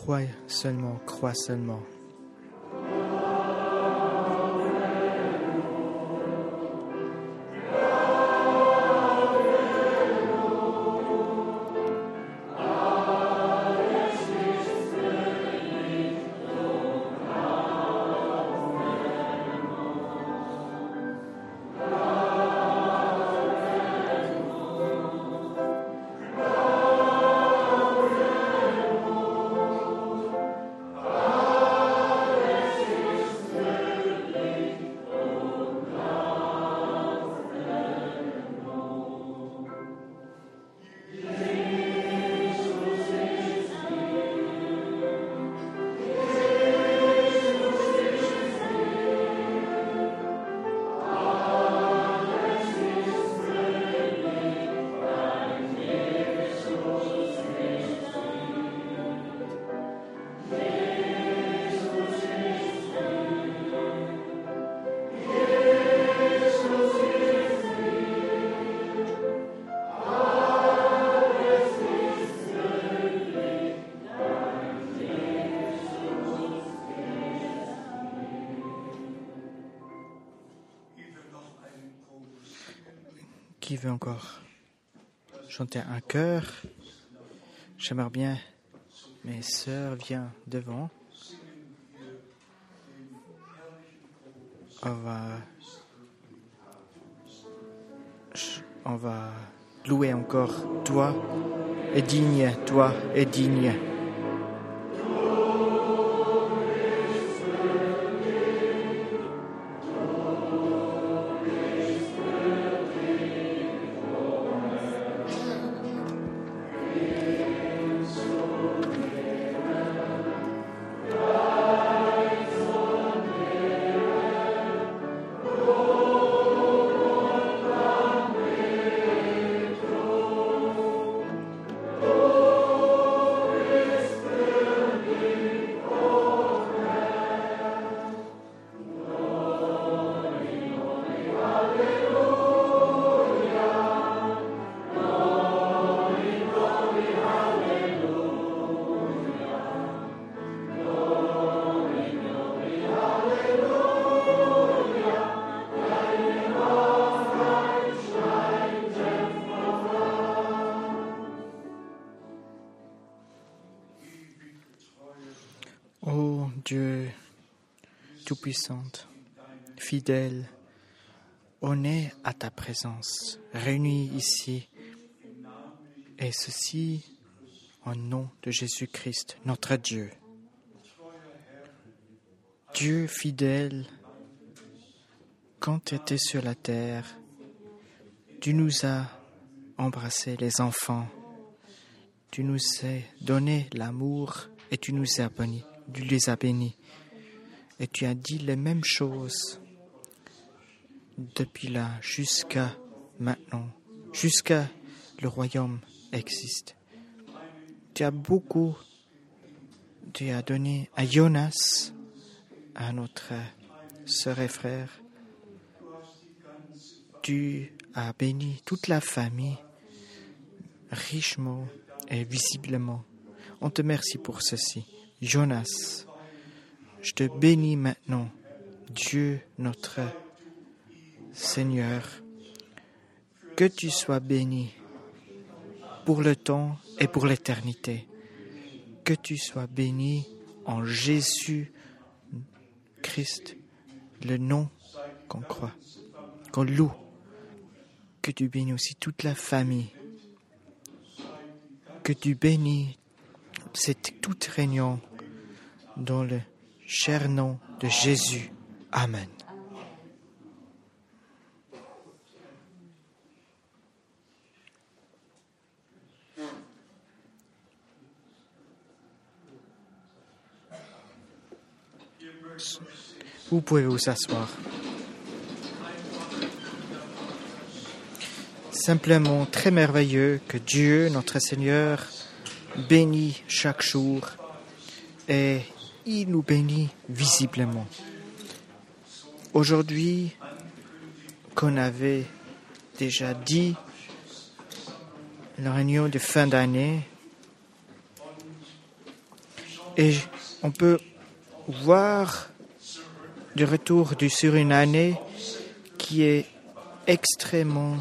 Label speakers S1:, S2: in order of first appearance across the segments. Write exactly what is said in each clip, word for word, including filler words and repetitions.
S1: Crois seulement, crois seulement. Qui veut encore chanter un chœur? J'aimerais bien mes sœurs viennent devant. On va, on va louer encore. Toi es digne, toi es digne. Ô Dieu Tout-Puissante, fidèle, on est à ta présence, réunis ici, et ceci au nom de Jésus-Christ, notre Dieu. Dieu fidèle, quand tu étais sur la terre, tu nous as embrassés les enfants, tu nous as donné l'amour et tu nous as bénis. Tu les as bénis. Et tu as dit les mêmes choses depuis là jusqu'à maintenant, jusqu'à le royaume existe. Tu as beaucoup, tu as donné à Jonas, à notre sœur et frère. Tu as béni toute la famille, richement et visiblement. On te remercie pour ceci. Jonas, je te bénis maintenant, Dieu notre Seigneur, que tu sois béni pour le temps et pour l'éternité, que tu sois béni en Jésus-Christ, le nom qu'on croit, qu'on loue, que tu bénis aussi toute la famille, que tu bénis cette toute réunion dans le cher nom de Jésus. Amen. Vous pouvez vous asseoir. Simplement très merveilleux que Dieu, notre Seigneur, bénit chaque jour et il nous bénit visiblement. Aujourd'hui, qu'on avait déjà dit, la réunion de fin d'année, Et on peut voir du retour du, sur une année qui est extrêmement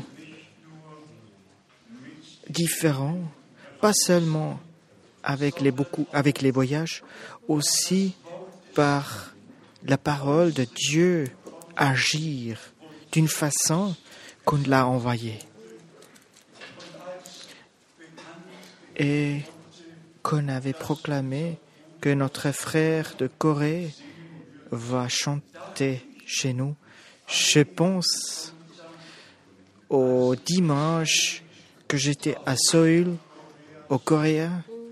S1: différent, pas seulement avec les, beaucoup, avec les voyages, aussi par la parole de Dieu agir d'une façon qu'on l'a envoyé. Et qu'on avait proclamé que notre frère de Corée va chanter chez nous. Je pense au dimanche que j'étais à Séoul, au Corée,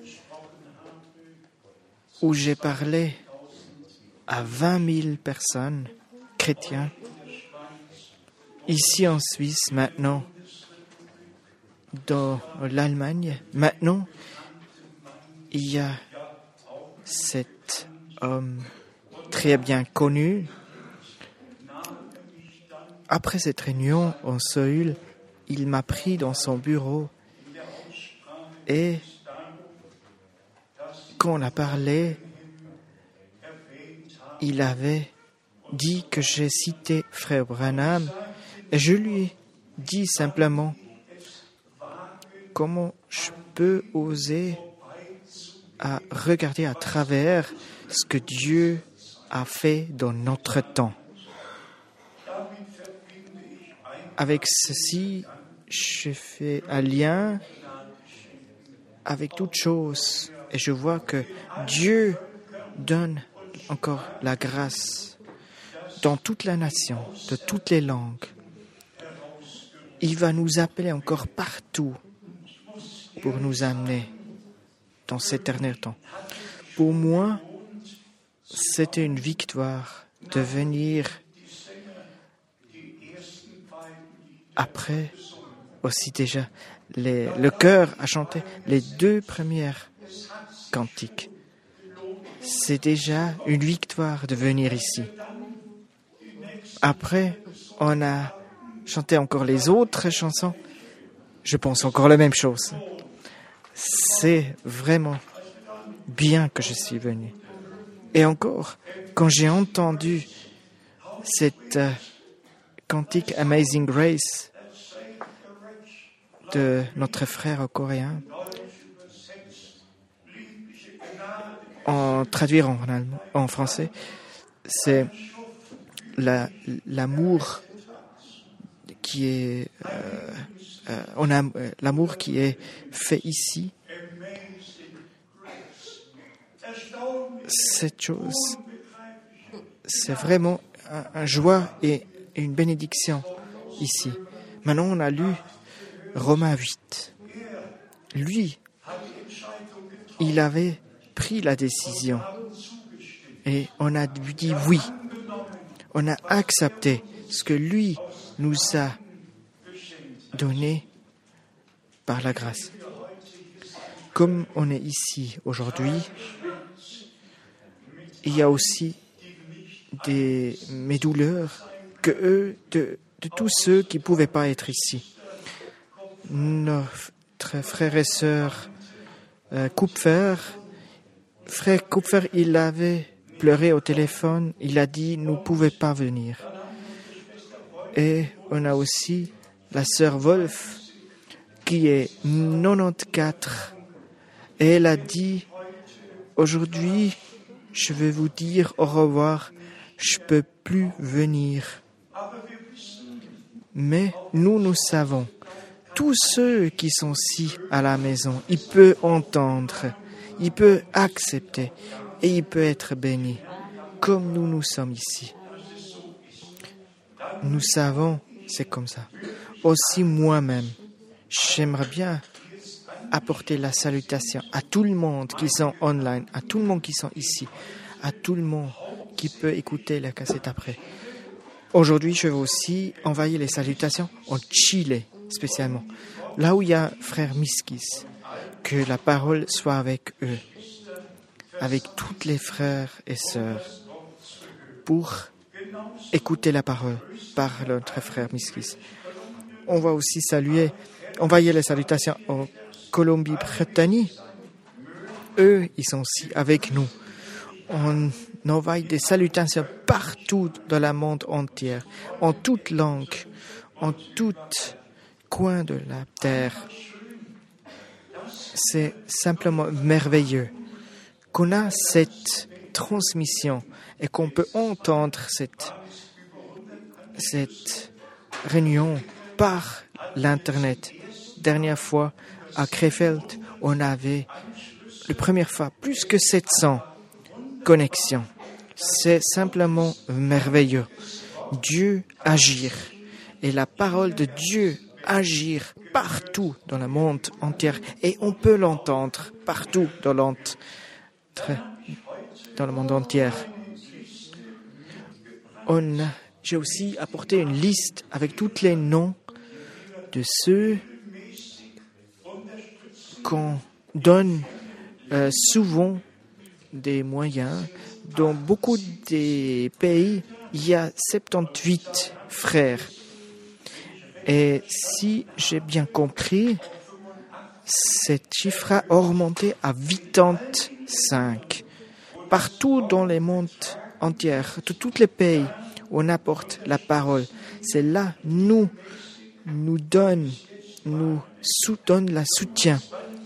S1: où j'ai parlé à vingt mille personnes chrétiennes. Ici en Suisse, maintenant, dans l'Allemagne, maintenant, il y a cet homme très bien connu. Après cette réunion en Séoul, il m'a pris dans son bureau et quand on a parlé, il avait dit que j'ai cité Frère Branham et je lui ai dit simplement comment je peux oser à regarder à travers ce que Dieu a fait dans notre temps. Avec ceci, je fais un lien avec toutes choses et je vois que Dieu donne encore la grâce dans toute la nation, de toutes les langues. Il va nous appeler encore partout pour nous amener dans cet dernier temps. Pour moi, c'était une victoire de venir après aussi déjà les, le chœur a chanté les deux premières cantiques. C'est déjà une victoire de venir ici. Après, on a chanté encore les autres chansons. Je pense encore la même chose. C'est vraiment bien que je suis venu. Et encore, quand j'ai entendu cette euh, cantique Amazing Grace de notre frère coréen, en traduire en, allemand, en français, c'est la, l'amour qui est euh, euh, on a euh, l'amour qui est fait ici. Cette chose, c'est vraiment un, un joie et une bénédiction ici. Maintenant, on a lu Romains huit. Lui, il avait pris la décision et on a dit oui. On a accepté ce que lui nous a donné par la grâce. Comme on est ici aujourd'hui, il y a aussi des, mes douleurs que eux, de, de tous ceux qui ne pouvaient pas être ici. Notre frère et sœur euh, Kupfer, frère Kupfer, il avait pleuré au téléphone, il a dit nous ne pouvons pas venir. Et on a aussi la sœur Wolf qui est quatre-vingt-quatorze et elle a dit aujourd'hui je vais vous dire au revoir, je ne peux plus venir. Mais nous, nous savons, tous ceux qui sont ici à la maison, ils peuvent entendre, ils peuvent accepter et ils peuvent être bénis, comme nous, nous sommes ici. Nous savons, c'est comme ça. Aussi moi-même, j'aimerais bien apporter la salutation à tout le monde qui sont online, à tout le monde qui sont ici, à tout le monde qui peut écouter la cassette après. Aujourd'hui, je veux aussi envoyer les salutations en Chili, spécialement. Là où il y a frère Miskis, que la parole soit avec eux, avec tous les frères et sœurs, pour écouter la parole par notre frère Miskis. On va aussi saluer, envoyer les salutations en Colombie-Britannique, eux, ils sont aussi avec nous. On envoie des salutations partout dans le monde entier, en toute langue, en tout coin de la terre. C'est simplement merveilleux qu'on a cette transmission et qu'on peut entendre cette, cette réunion par l'Internet. Dernière fois, à Krefeld, on avait, la première fois, plus que sept cents connexions. C'est simplement merveilleux. Dieu agir et la parole de Dieu agir partout dans le monde entier et on peut l'entendre partout dans, dans le monde entier. On a, j'ai aussi apporté une liste avec tous les noms de ceux qu'on donne euh, souvent des moyens. Dans beaucoup des pays, il y a soixante-dix-huit frères. Et si j'ai bien compris, cet chiffre a augmenté à quatre-vingt-cinq. Partout dans le monde entier, de tous les pays, on apporte la parole. C'est là nous nous donne, nous donne la soutien.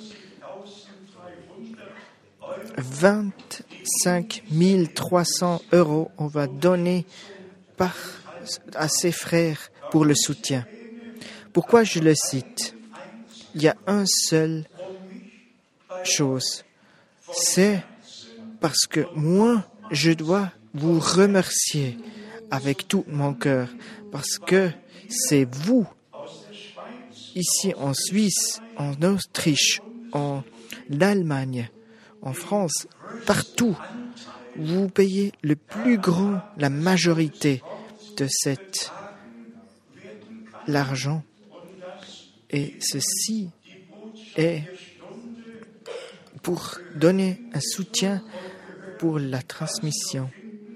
S1: vingt-cinq mille trois cents euros, on va donner par, à ses frères pour le soutien. Pourquoi je le cite? Il y a une seule chose. C'est parce que moi, je dois vous remercier avec tout mon cœur. Parce que c'est vous, ici en Suisse, en Autriche, en Allemagne, en France, partout, vous payez le plus grand, la majorité de cet l'argent. Et ceci est pour donner un soutien pour la transmission.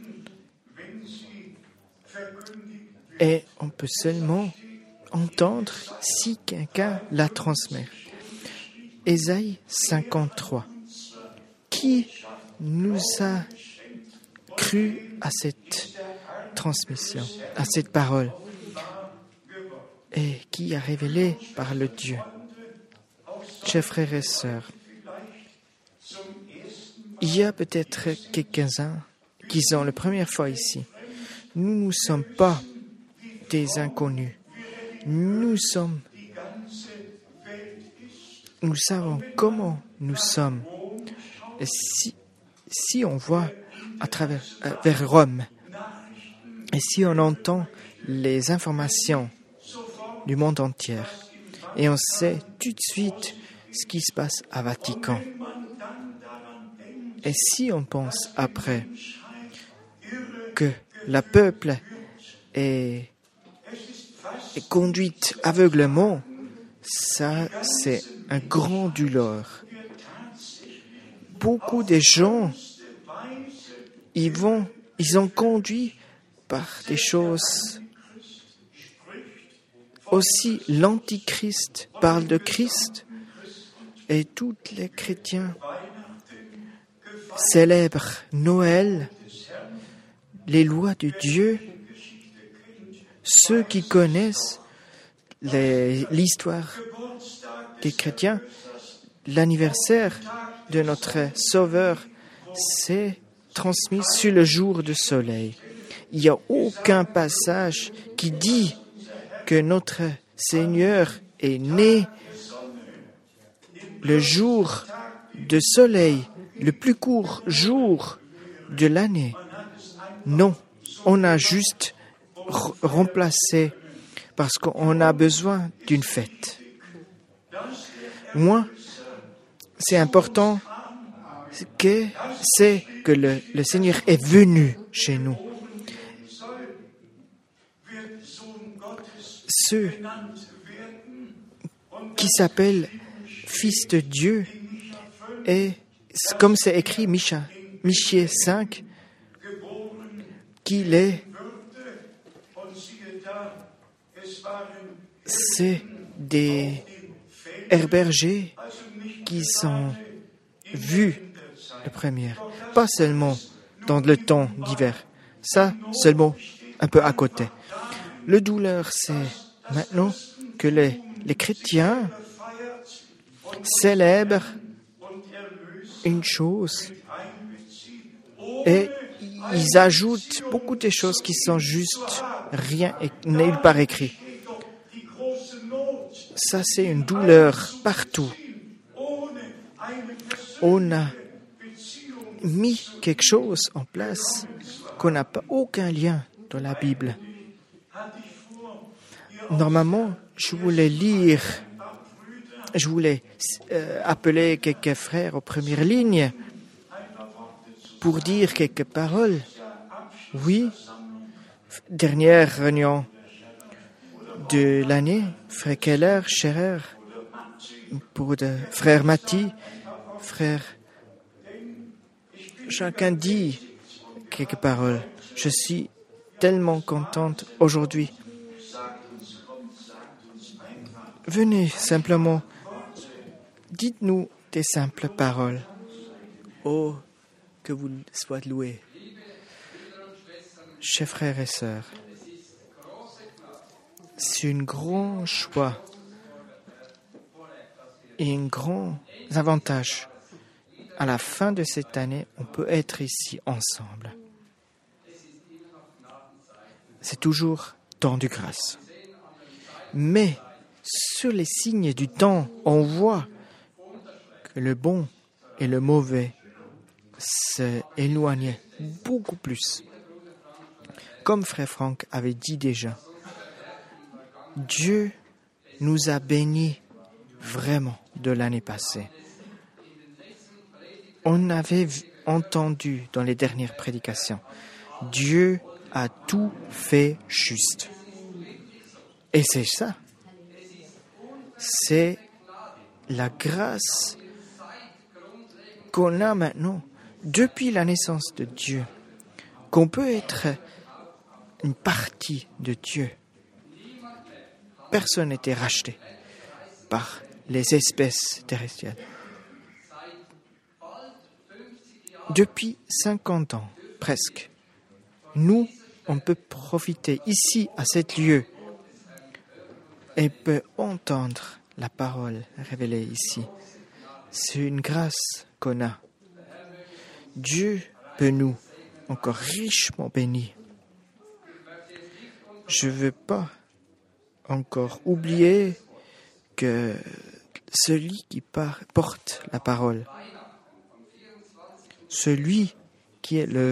S1: Et on peut seulement entendre si quelqu'un la transmet. Ésaïe cinquante-trois. Qui nous a cru à cette transmission, à cette parole, et qui a révélé par le Dieu? Chers frères et sœurs, il y a peut-être quelques-uns qui sont la première fois ici. Nous ne sommes pas des inconnus. Nous sommes, nous savons comment nous sommes. Et si, si on voit à travers, euh, vers Rome, et si on entend les informations du monde entier, et on sait tout de suite ce qui se passe à Vatican. Et si on pense après que le peuple est, est conduit aveuglement, ça c'est un grand douleur. Beaucoup de gens, ils vont, ils sont conduits par des choses. Aussi, l'Antichrist parle de Christ et tous les chrétiens célèbrent Noël, les lois de Dieu. Ceux qui connaissent les, l'histoire des chrétiens, l'anniversaire de notre Sauveur, c'est transmis sur le jour du soleil. Il n'y a aucun passage qui dit que notre Seigneur est né le jour de soleil, le plus court jour de l'année. Non, on a juste r- remplacé parce qu'on a besoin d'une fête. Moi, c'est important que c'est que le, le Seigneur est venu chez nous. Ceux qui s'appellent Fils de Dieu, et comme c'est écrit Micha, Michée cinq, qu'il est, c'est des herbergers qui sont vu la première, pas seulement dans le temps d'hiver, ça seulement un peu à côté. Le douleur, c'est maintenant que les, les chrétiens célèbrent une chose et ils ajoutent beaucoup de choses qui sont juste rien et nulle part écrit. Ça, c'est une douleur partout. On a mis quelque chose en place qu'on n'a pas aucun lien dans la Bible. Normalement, je voulais lire, je voulais euh, appeler quelques frères aux premières lignes pour dire quelques paroles. Oui, dernière réunion de l'année, frère Keller, Scherer, pour de, frère Mati, frère, chacun dit quelques paroles. Je suis tellement contente aujourd'hui. Venez simplement, dites-nous des simples paroles. Oh, que vous soyez loués. Chers frères et sœurs, c'est un grand choix et un grand avantage. À la fin de cette année, on peut être ici ensemble. C'est toujours temps de grâce. Mais sur les signes du temps, on voit que le bon et le mauvais s'éloignent beaucoup plus. Comme frère Franck avait dit déjà, Dieu nous a bénis vraiment de l'année passée. On avait entendu dans les dernières prédications, Dieu a tout fait juste. Et c'est ça. C'est la grâce qu'on a maintenant, depuis la naissance de Dieu, qu'on peut être une partie de Dieu. Personne n'était racheté par les espèces terrestres. Depuis cinquante ans, presque, nous, on peut profiter ici, à cet lieu, et peut entendre la parole révélée ici. C'est une grâce qu'on a. Dieu peut nous encore richement bénir. Je ne veux pas encore oublier que celui qui par, porte la parole, celui qui est le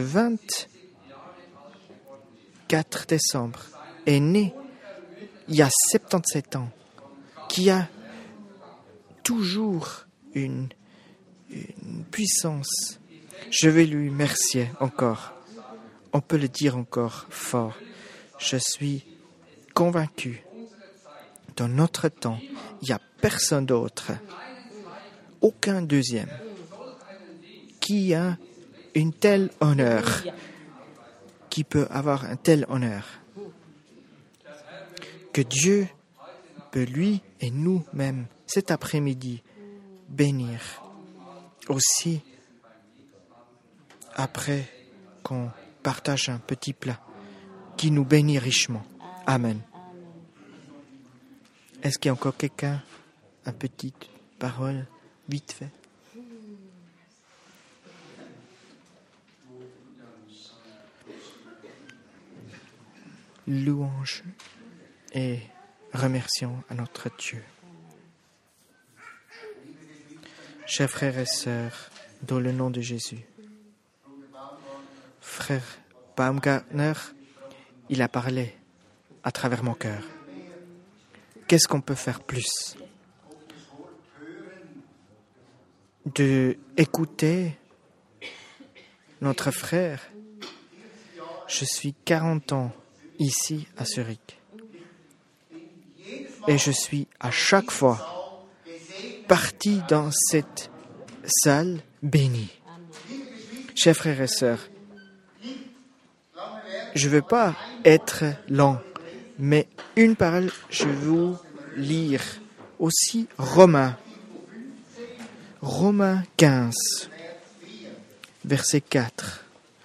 S1: vingt-quatre décembre, est né il y a soixante-dix-sept ans, qui a toujours une, une puissance. Je vais lui remercier encore. On peut le dire encore fort. Je suis convaincu, dans notre temps, il n'y a personne d'autre, aucun deuxième, qui a une telle honneur, qui peut avoir un tel honneur, que Dieu peut lui et nous-mêmes, cet après-midi, bénir aussi, après qu'on partage un petit plat, qui nous bénit richement. Amen. Est-ce qu'il y a encore quelqu'un, une petite parole, vite fait? Louange et remercions à notre Dieu. Chers frères et sœurs, dans le nom de Jésus, frère Baumgartner, il a parlé à travers mon cœur. Qu'est-ce qu'on peut faire plus? De écouter notre frère. Je suis quarante ans ici à Zurich. Et je suis à chaque fois parti dans cette salle bénie. Chers frères et sœurs, je ne veux pas être lent, mais une parole, je veux lire aussi Romains. Romains quinze, verset quatre.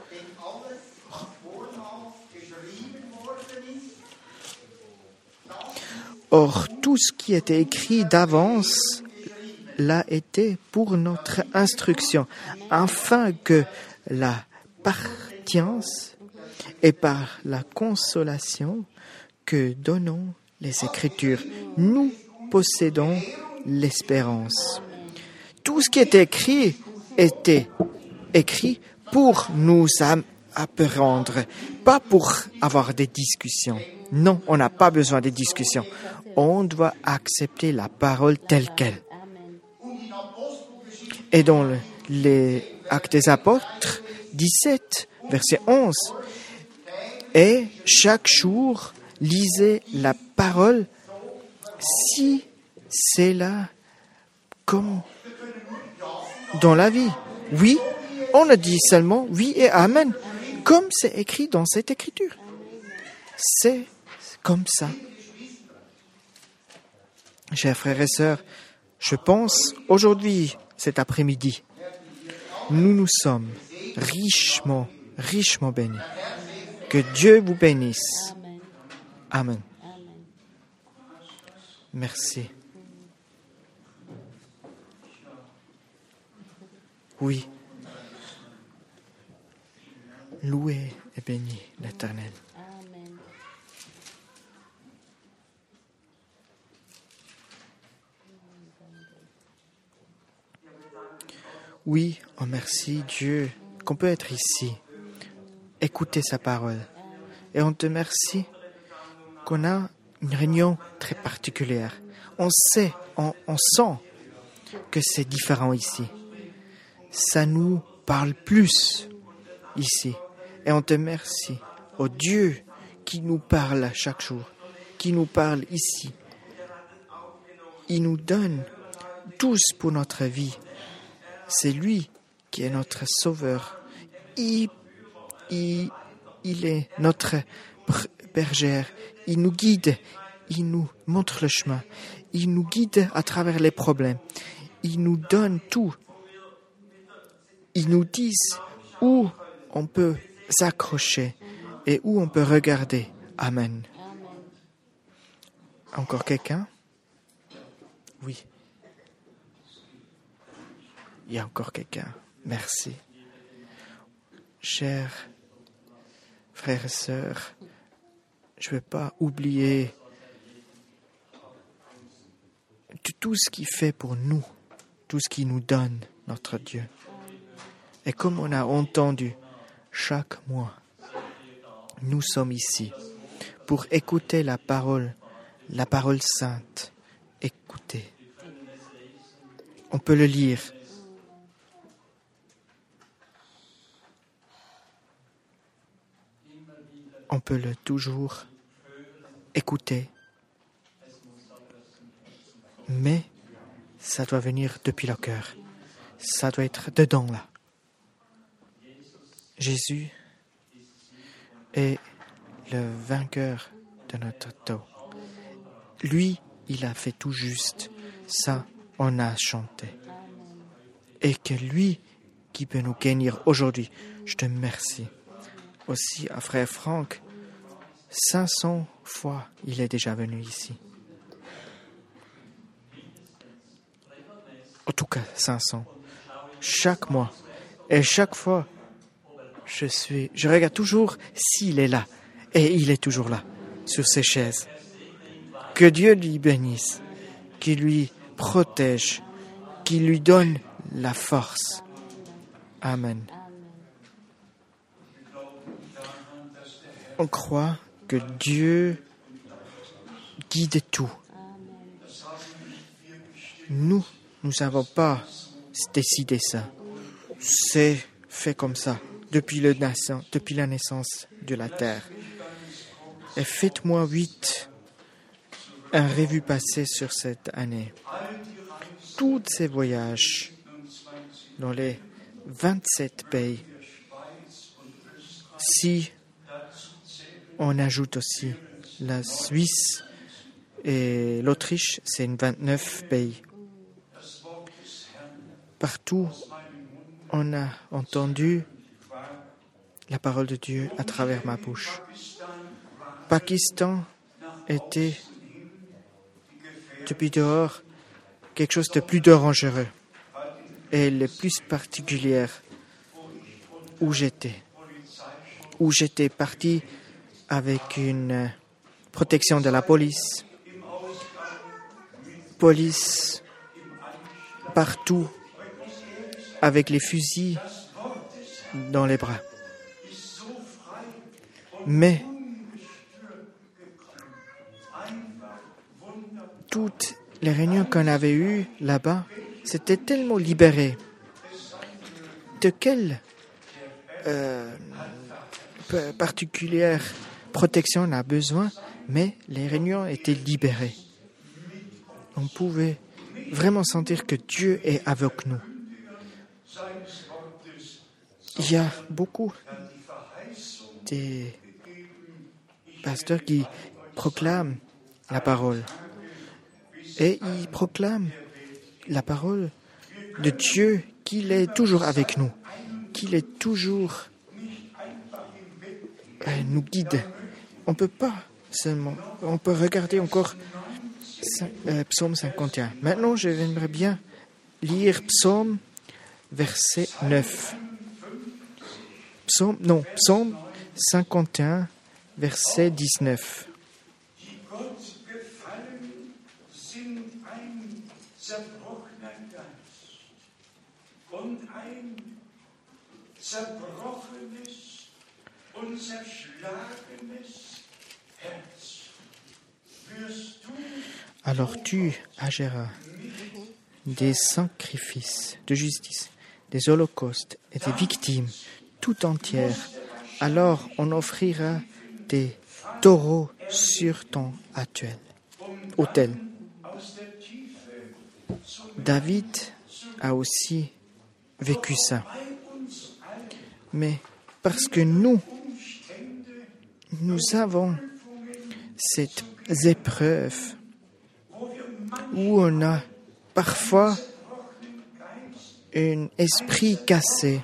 S1: Or, tout ce qui était écrit d'avance l'a été pour notre instruction, afin que la patience et par la consolation que donnons les Écritures, nous possédons l'espérance. Tout ce qui était écrit était écrit pour nous apprendre, pas pour avoir des discussions. Non, on n'a pas besoin de discussions. On doit accepter la parole telle qu'elle. Et dans le, les Actes des Apôtres, dix-sept, verset onze, et chaque jour, lisez la parole si c'est là comme dans la vie. Oui, on a dit seulement oui et amen, comme c'est écrit dans cette écriture. C'est comme ça. Chers frères et sœurs, je pense aujourd'hui, cet après-midi, nous nous sommes richement, richement bénis. Que Dieu vous bénisse. Amen. Merci. Oui. Loué et béni l'Éternel. Oui, oh merci Dieu qu'on peut être ici, écouter sa parole. Et on te remercie qu'on a une réunion très particulière. On sait, on, on sent que c'est différent ici. Ça nous parle plus ici. Et on te remercie, oh Dieu, qui nous parle chaque jour, qui nous parle ici. Il nous donne tous pour notre vie. C'est lui qui est notre sauveur. Il, il, il est notre bergère. Il nous guide. Il nous montre le chemin. Il nous guide à travers les problèmes. Il nous donne tout. Il nous dit où on peut s'accrocher et où on peut regarder. Amen. Encore quelqu'un? Oui. Il y a encore quelqu'un. Merci. Chers frères et sœurs, je ne veux pas oublier tout ce qu'il fait pour nous, tout ce qu'il nous donne, notre Dieu. Et comme on a entendu, chaque mois, nous sommes ici pour écouter la parole, la parole sainte. Écouter. On peut le lire. On peut le toujours écouter, mais ça doit venir depuis le cœur. Ça doit être dedans là. Jésus est le vainqueur de notre dos. Lui, il a fait tout juste. Ça, on a chanté. Et que lui qui peut nous gagner aujourd'hui, je te remercie. Aussi à frère Franck, cinq cents fois il est déjà venu ici. En tout cas, cinq cents. Chaque mois. Et chaque fois, je suis, je regarde toujours s'il est là. Et il est toujours là, sur ses chaises. Que Dieu lui bénisse, qu'il lui protège, qu'il lui donne la force. Amen. On croit que Dieu guide tout. Nous, nous n'avons pas décidé ça. C'est fait comme ça depuis, le naissance, depuis la naissance de la terre. Et faites-moi vite un revue passée sur cette année. Tous ces voyages dans les vingt-sept pays. Si on ajoute aussi la Suisse et l'Autriche, c'est une vingt-neuf pays. Partout, on a entendu la parole de Dieu à travers ma bouche. Pakistan était, depuis dehors, quelque chose de plus dangereux et le plus particulier où j'étais. Où j'étais parti avec une protection de la police. Police partout avec les fusils dans les bras. Mais toutes les réunions qu'on avait eues là-bas, c'était tellement libéré. De quelle euh, particulière protection on a besoin, mais les réunions étaient libérées. On pouvait vraiment sentir que Dieu est avec nous. Il y a beaucoup des pasteurs qui proclament la parole. Et ils proclament la parole de Dieu, qu'il est toujours avec nous, qu'il est toujours euh, nous guide. On peut pas seulement, on peut regarder encore euh, Psaume cinquante et un. Maintenant, j'aimerais bien lire Psaume verset neuf. Psaume, non, Psaume cinquante et un, verset dix-neuf. Alors tu agiras des sacrifices de justice, des holocaustes et des victimes tout entières. Alors on offrira des taureaux sur ton autel. David a aussi vécu ça. Mais parce que nous, nous avons cette épreuve où on a parfois un esprit cassé,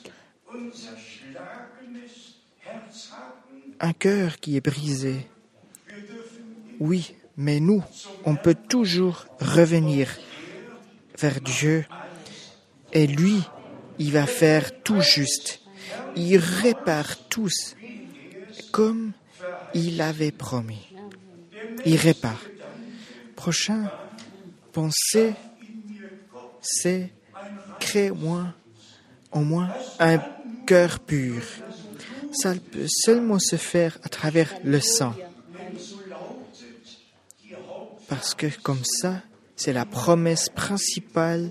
S1: un cœur qui est brisé. Oui, mais nous, on peut toujours revenir vers Dieu et lui, il va faire tout juste. Il répare tous comme il avait promis. Il répare. Prochain pensée, c'est crée-moi au moins un cœur pur. Ça peut seulement se faire à travers le sang. Parce que comme ça, c'est la promesse principale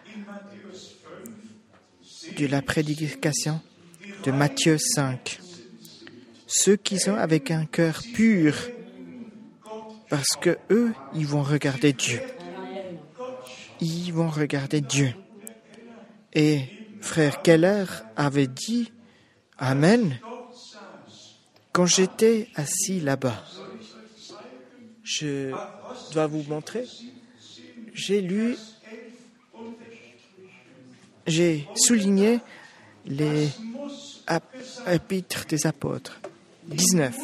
S1: de la prédication de Matthieu cinq. Ceux qui sont avec un cœur pur, parce que eux, ils vont regarder Dieu. Ils vont regarder Dieu. Et frère Keller avait dit Amen quand j'étais assis là-bas. Je dois vous montrer. J'ai lu, j'ai souligné les épîtres des apôtres. dix-neuf.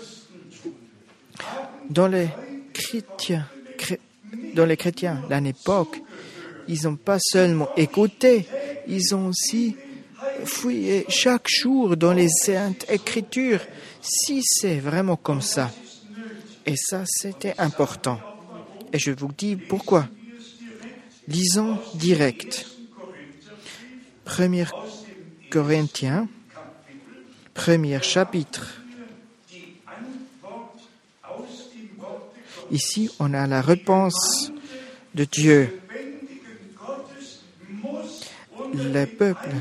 S1: Dans les chrétiens, dans les chrétiens, à l'époque, ils n'ont pas seulement écouté, ils ont aussi fouillé chaque jour dans les saintes écritures, si c'est vraiment comme ça. Et ça, c'était important. Et je vous dis pourquoi. Lisons direct. Premier Corinthiens, premier chapitre. Ici, on a la réponse de Dieu. Le peuple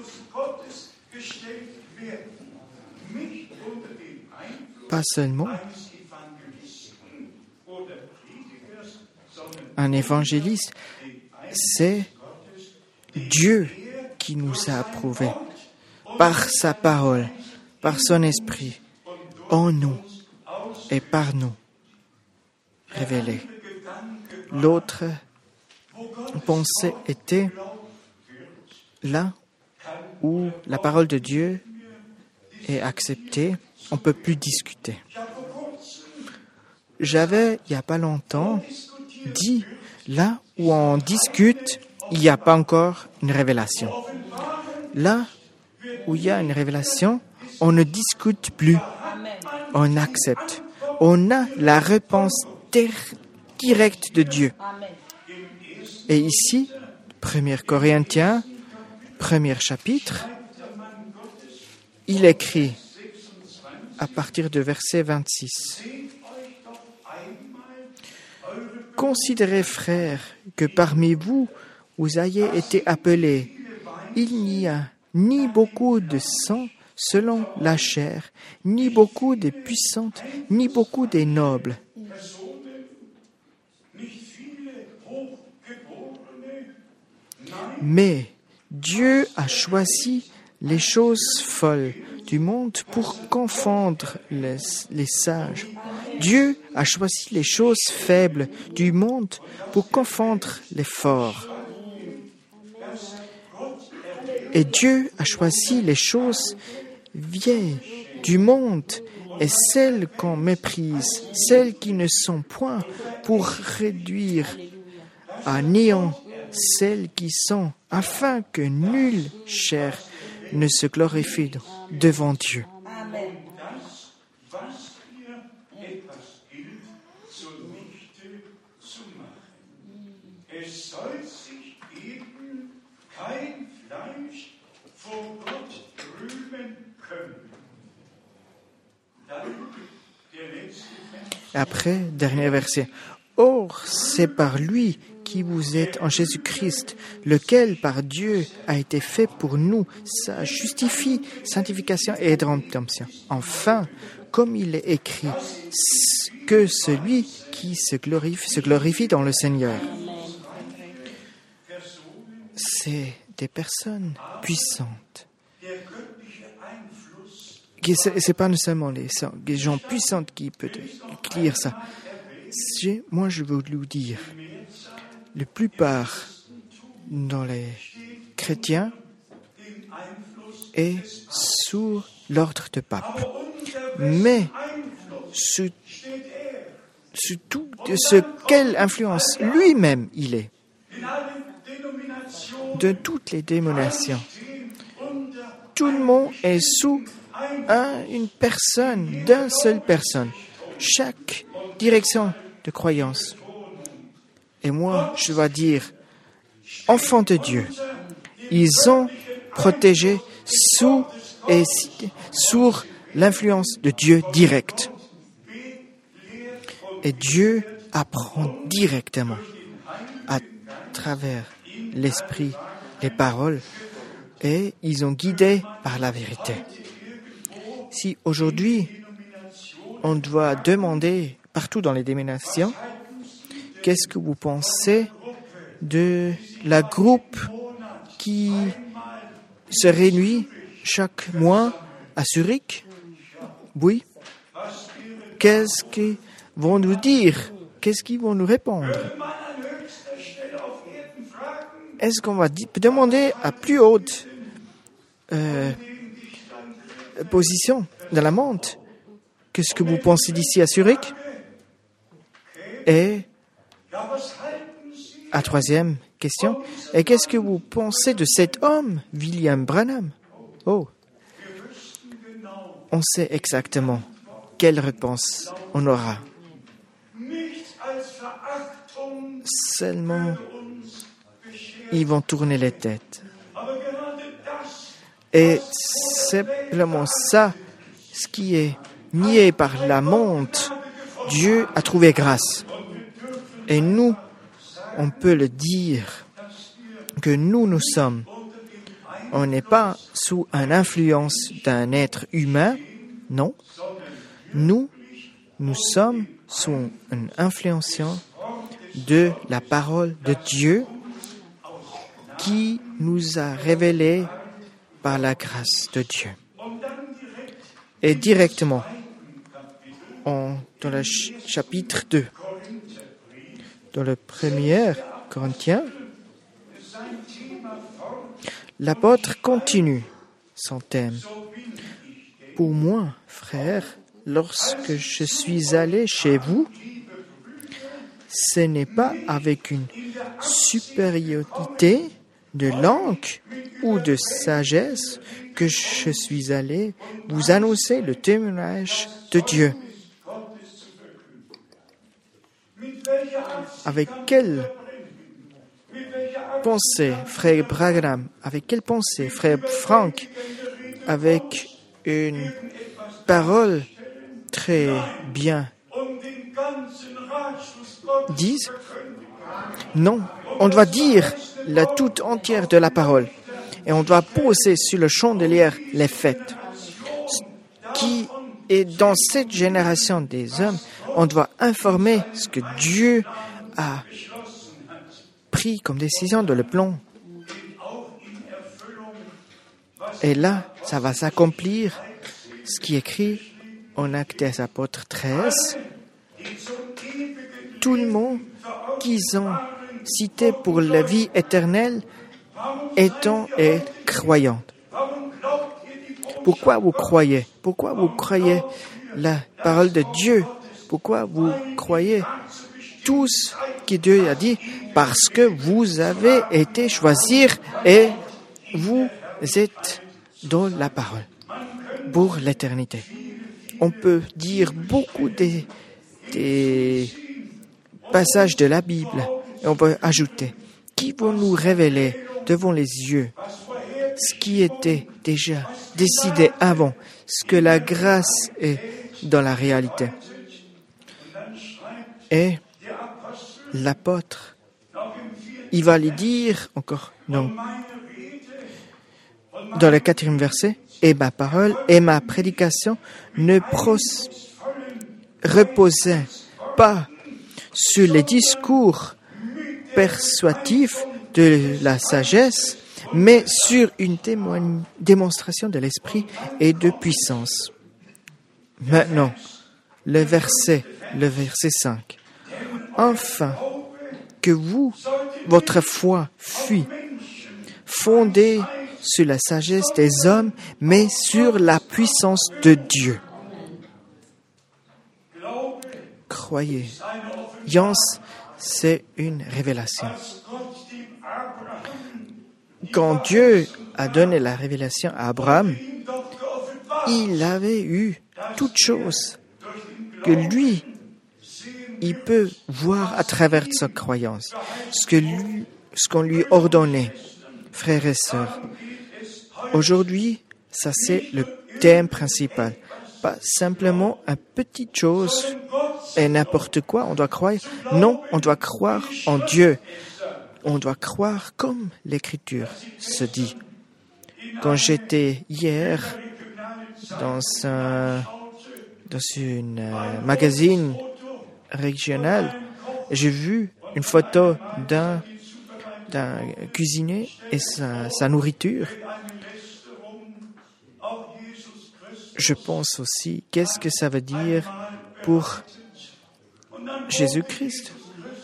S1: pas seulement un évangéliste, c'est Dieu qui nous a approuvés par sa parole, par son esprit, en nous et par nous révélé. L'autre pensée était là où la parole de Dieu est acceptée, on ne peut plus discuter. J'avais, il n'y a pas longtemps, dit, là où on discute, il n'y a pas encore une révélation. Là où il y a une révélation, on ne discute plus, on accepte. On a la réponse ter- directe de Dieu. Et ici, premier Corinthiens, premier chapitre, il écrit à partir de verset vingt-six. Considérez, frères, que parmi vous, vous ayez été appelés. Il n'y a ni beaucoup de sang selon la chair, ni beaucoup des puissantes, ni beaucoup des nobles. Mais Dieu a choisi les choses folles du monde pour confondre les, les sages. Dieu a choisi les choses faibles du monde pour confondre les forts. Et Dieu a choisi les choses vieilles du monde et celles qu'on méprise, celles qui ne sont point, pour réduire à néant celles qui sont, afin que nulle chair ne se glorifie devant Dieu. Après, dernier verset. Or, c'est par lui qui vous êtes en Jésus-Christ, lequel par Dieu a été fait pour nous, sa justifie, sanctification et rédemption. Enfin, comme il est écrit, que celui qui se glorifie, se glorifie dans le Seigneur. C'est des personnes puissantes. Ce n'est pas seulement les, les gens puissants qui peuvent lire ça. C'est, moi, je veux vous dire, la plupart dans les chrétiens est sous l'ordre de pape. Mais sous, sous tout ce quelle influence lui-même il est de toutes les dénominations. Tout le monde est sous un, une personne, d'une seule personne. Chaque direction de croyance. Et moi, je dois dire, enfants de Dieu, ils ont protégé sous et sur l'influence de Dieu directe. Et Dieu apprend directement à travers l'esprit, les paroles, et ils ont guidé par la vérité. Si aujourd'hui, on doit demander partout dans les dénominations, qu'est-ce que vous pensez de la groupe qui se réunit chaque mois à Zurich? Oui. Qu'est-ce qu'ils vont nous dire? Qu'est-ce qu'ils vont nous répondre? Est-ce qu'on va demander à plus haute euh, position dans la monde? Qu'est-ce que vous pensez d'ici à Zurich? Et à troisième question, et qu'est-ce que vous pensez de cet homme, William Branham? Oh, on sait exactement quelle réponse on aura. Seulement, ils vont tourner les têtes. Et simplement ça, ce qui est nié par la monde, Dieu a trouvé grâce. Et nous, on peut le dire, que nous, nous sommes, on n'est pas sous une influence d'un être humain, non. Nous, nous sommes sous une influence de la parole de Dieu qui nous a révélé par la grâce de Dieu. Et directement, en, dans le chapitre deux, dans le premier Corinthiens, L'apôtre continue son thème. Pour moi, frère, lorsque je suis allé chez vous, ce n'est pas avec une supériorité de langue ou de sagesse que je suis allé vous annoncer le témoignage de Dieu. Avec quelle pensée, frère Branham, avec quelle pensée, frère Frank, avec une parole très bien dite? Non, on doit dire la toute entière de la parole et on doit poser sur le chandelier les faits. Qui est dans cette génération des hommes, on doit informer ce que Dieu a pris comme décision de le plan. Et là, ça va s'accomplir, ce qui est écrit en Actes des Apôtres treize. Tout le monde qu'ils ont cité pour la vie éternelle étant et croyant. Pourquoi vous croyez? Pourquoi vous croyez la parole de Dieu? Pourquoi vous croyez tout ce que Dieu a dit? Parce que vous avez été choisis et vous êtes dans la parole pour l'éternité. On peut dire beaucoup des, des passages de la Bible et on peut ajouter qui vont nous révéler devant les yeux ce qui était déjà décidé avant, ce que la grâce est dans la réalité. Et l'apôtre, il va lui dire encore, non, dans le quatrième verset, et ma parole et ma prédication ne pros- reposaient pas sur les discours persuasifs de la sagesse, mais sur une témoigne, démonstration de l'esprit et de puissance. Maintenant, le verset, le verset cinq. Enfin, que vous, votre foi fût fondée sur la sagesse des hommes, mais sur la puissance de Dieu. Croyez, Yance, c'est une révélation. Quand Dieu a donné la révélation à Abraham, il avait eu toutes choses que lui, il peut voir à travers sa croyance, ce que lui, ce qu'on lui ordonnait, frères et sœurs. Aujourd'hui, ça c'est le thème principal. Pas simplement une petite chose et n'importe quoi, on doit croire. Non, on doit croire en Dieu. On doit croire comme l'Écriture se dit. Quand j'étais hier dans un dans une euh, magazine régional, j'ai vu une photo d'un d'un cuisinier et sa, sa nourriture. Je pense aussi, qu'est-ce que ça veut dire pour Jésus-Christ?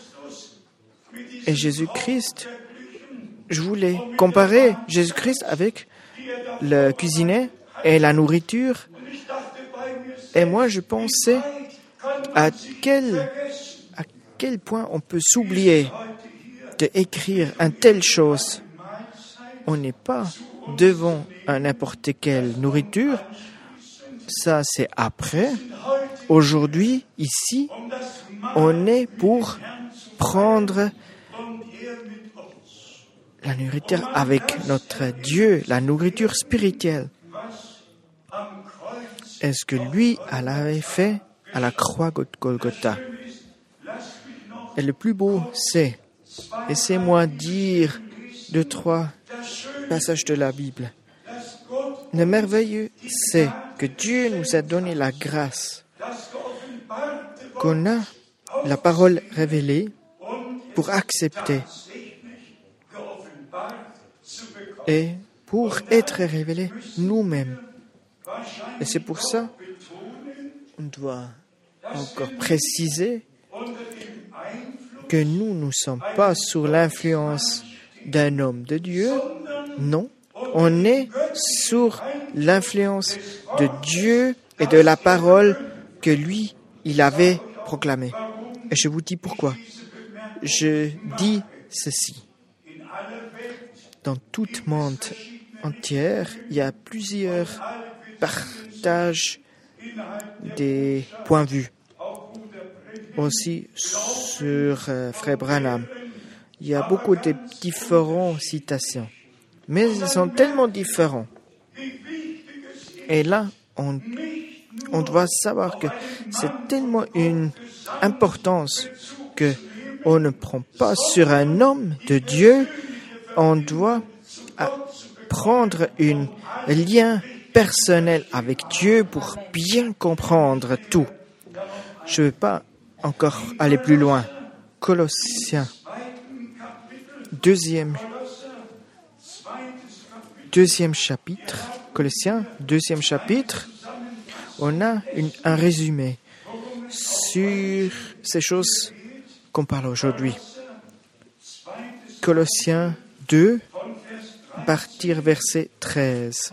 S1: Et Jésus-Christ, je voulais comparer Jésus-Christ avec le cuisinier et la nourriture. Et moi, je pensais à quel, à quel point on peut s'oublier d'écrire une telle chose. On n'est pas devant un n'importe quelle nourriture. Ça, c'est après. Aujourd'hui, ici, on est pour prendre la nourriture avec notre Dieu, la nourriture spirituelle. Est-ce que lui, elle avait fait à la croix Golgotha? Et le plus beau, c'est, laissez-moi dire deux, trois passages de la Bible. Le merveilleux, c'est que Dieu nous a donné la grâce, qu'on a la parole révélée pour accepter et pour être révélés nous-mêmes. Et c'est pour ça qu'on doit encore préciser que nous ne sommes pas sous l'influence d'un homme de Dieu, non, On est sous l'influence de Dieu et de la parole que lui, il avait proclamée. Et je vous dis pourquoi. Je dis ceci. Dans tout le monde entier, il y a plusieurs partages des points de vue. Aussi sur euh, Frère Branham. Il y a beaucoup de différentes citations. Mais ils sont tellement différents. Et là, on, on doit savoir que c'est tellement une importance que on ne prend pas sur un homme de Dieu. On doit prendre un lien personnel avec Dieu pour bien comprendre tout. Je ne vais pas encore aller plus loin. Colossiens, deuxième, deuxième chapitre. Colossiens, deuxième chapitre. On a une, un résumé sur ces choses qu'on parle aujourd'hui. Colossiens deux, partir verset treize.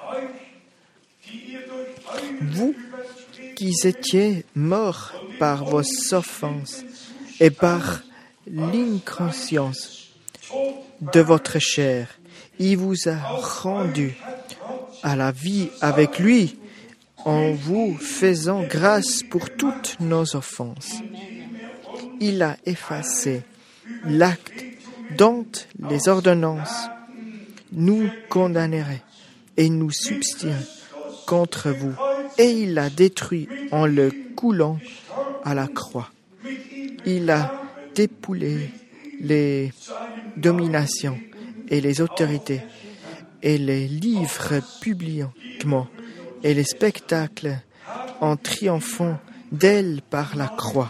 S1: Vous qui étiez morts par vos offenses et par l'inconscience de votre chair, il vous a rendu à la vie avec lui en vous faisant grâce pour toutes nos offenses. Il a effacé l'acte dont les ordonnances nous condamneraient et nous substituent contre vous. Et il l'a détruit en le coulant à la croix. Il a dépoulé les dominations et les autorités et les livres publiquement et les spectacles en triomphant d'elle par la croix.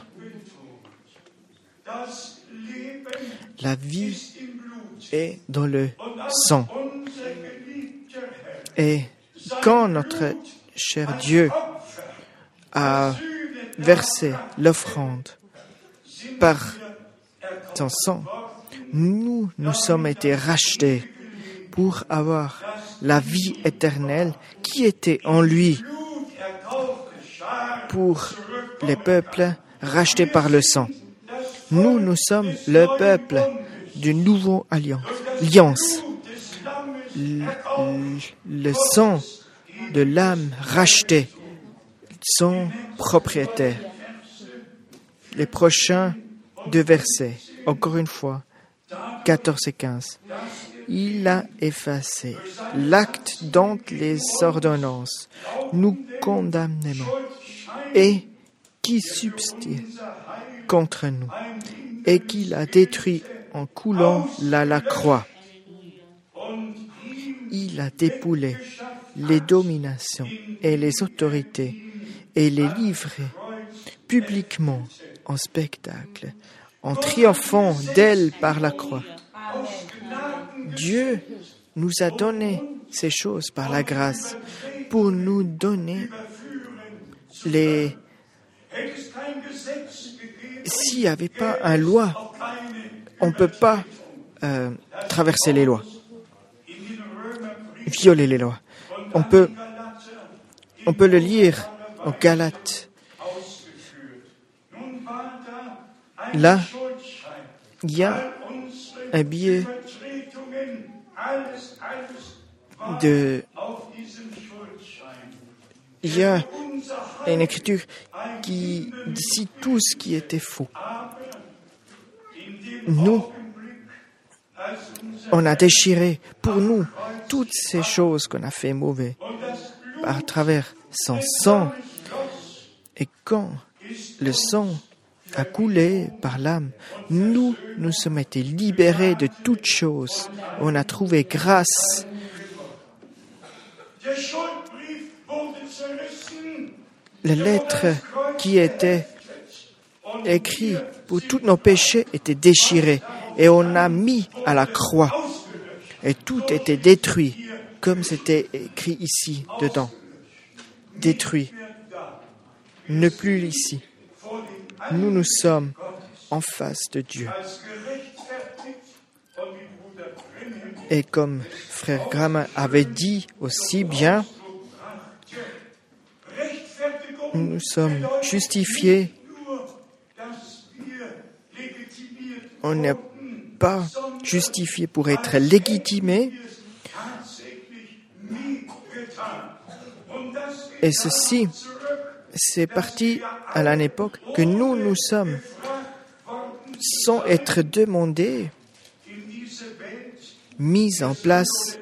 S1: La vie est dans le sang. Et quand notre cher Dieu a versé l'offrande par son sang, nous nous sommes été rachetés pour avoir la vie éternelle qui était en lui pour les peuples rachetés par le sang. Nous, nous sommes le peuple d'une nouvelle alliance. Le, le sang de l'âme rachetée, son propriétaire. Les prochains deux versets, encore une fois, quatorze et quinze. Il a effacé l'acte dont les ordonnances nous condamnent et qui subsiste contre nous, et qu'il a détruit en coulant la, la croix. Il a dépoulé les dominations et les autorités et les livré publiquement en spectacle, en triomphant d'elle par la croix. Dieu nous a donné ces choses par la grâce pour nous donner les... S'il n'y avait pas une loi, on ne peut pas euh, traverser les lois, violer les lois. On peut, on peut le lire en Galates. Là, il y a un billet de... Il y a une écriture qui dit tout ce qui était faux. Nous, on a déchiré pour nous toutes ces choses qu'on a fait mauvais à travers son sang. Et quand le sang a coulé par l'âme, nous nous sommes été libérés de toutes choses. On a trouvé grâce. La lettre qui était écrite pour tous nos péchés était déchirée et on a mis à la croix. Et tout était détruit, comme c'était écrit ici, dedans. Détruit. Ne plus ici. Nous, nous sommes en face de Dieu. Et comme frère Graham avait dit aussi bien, nous sommes justifiés. On n'est pas justifié pour être légitimé. Et ceci, c'est parti à l'époque que nous, nous sommes, sans être demandés, mis en place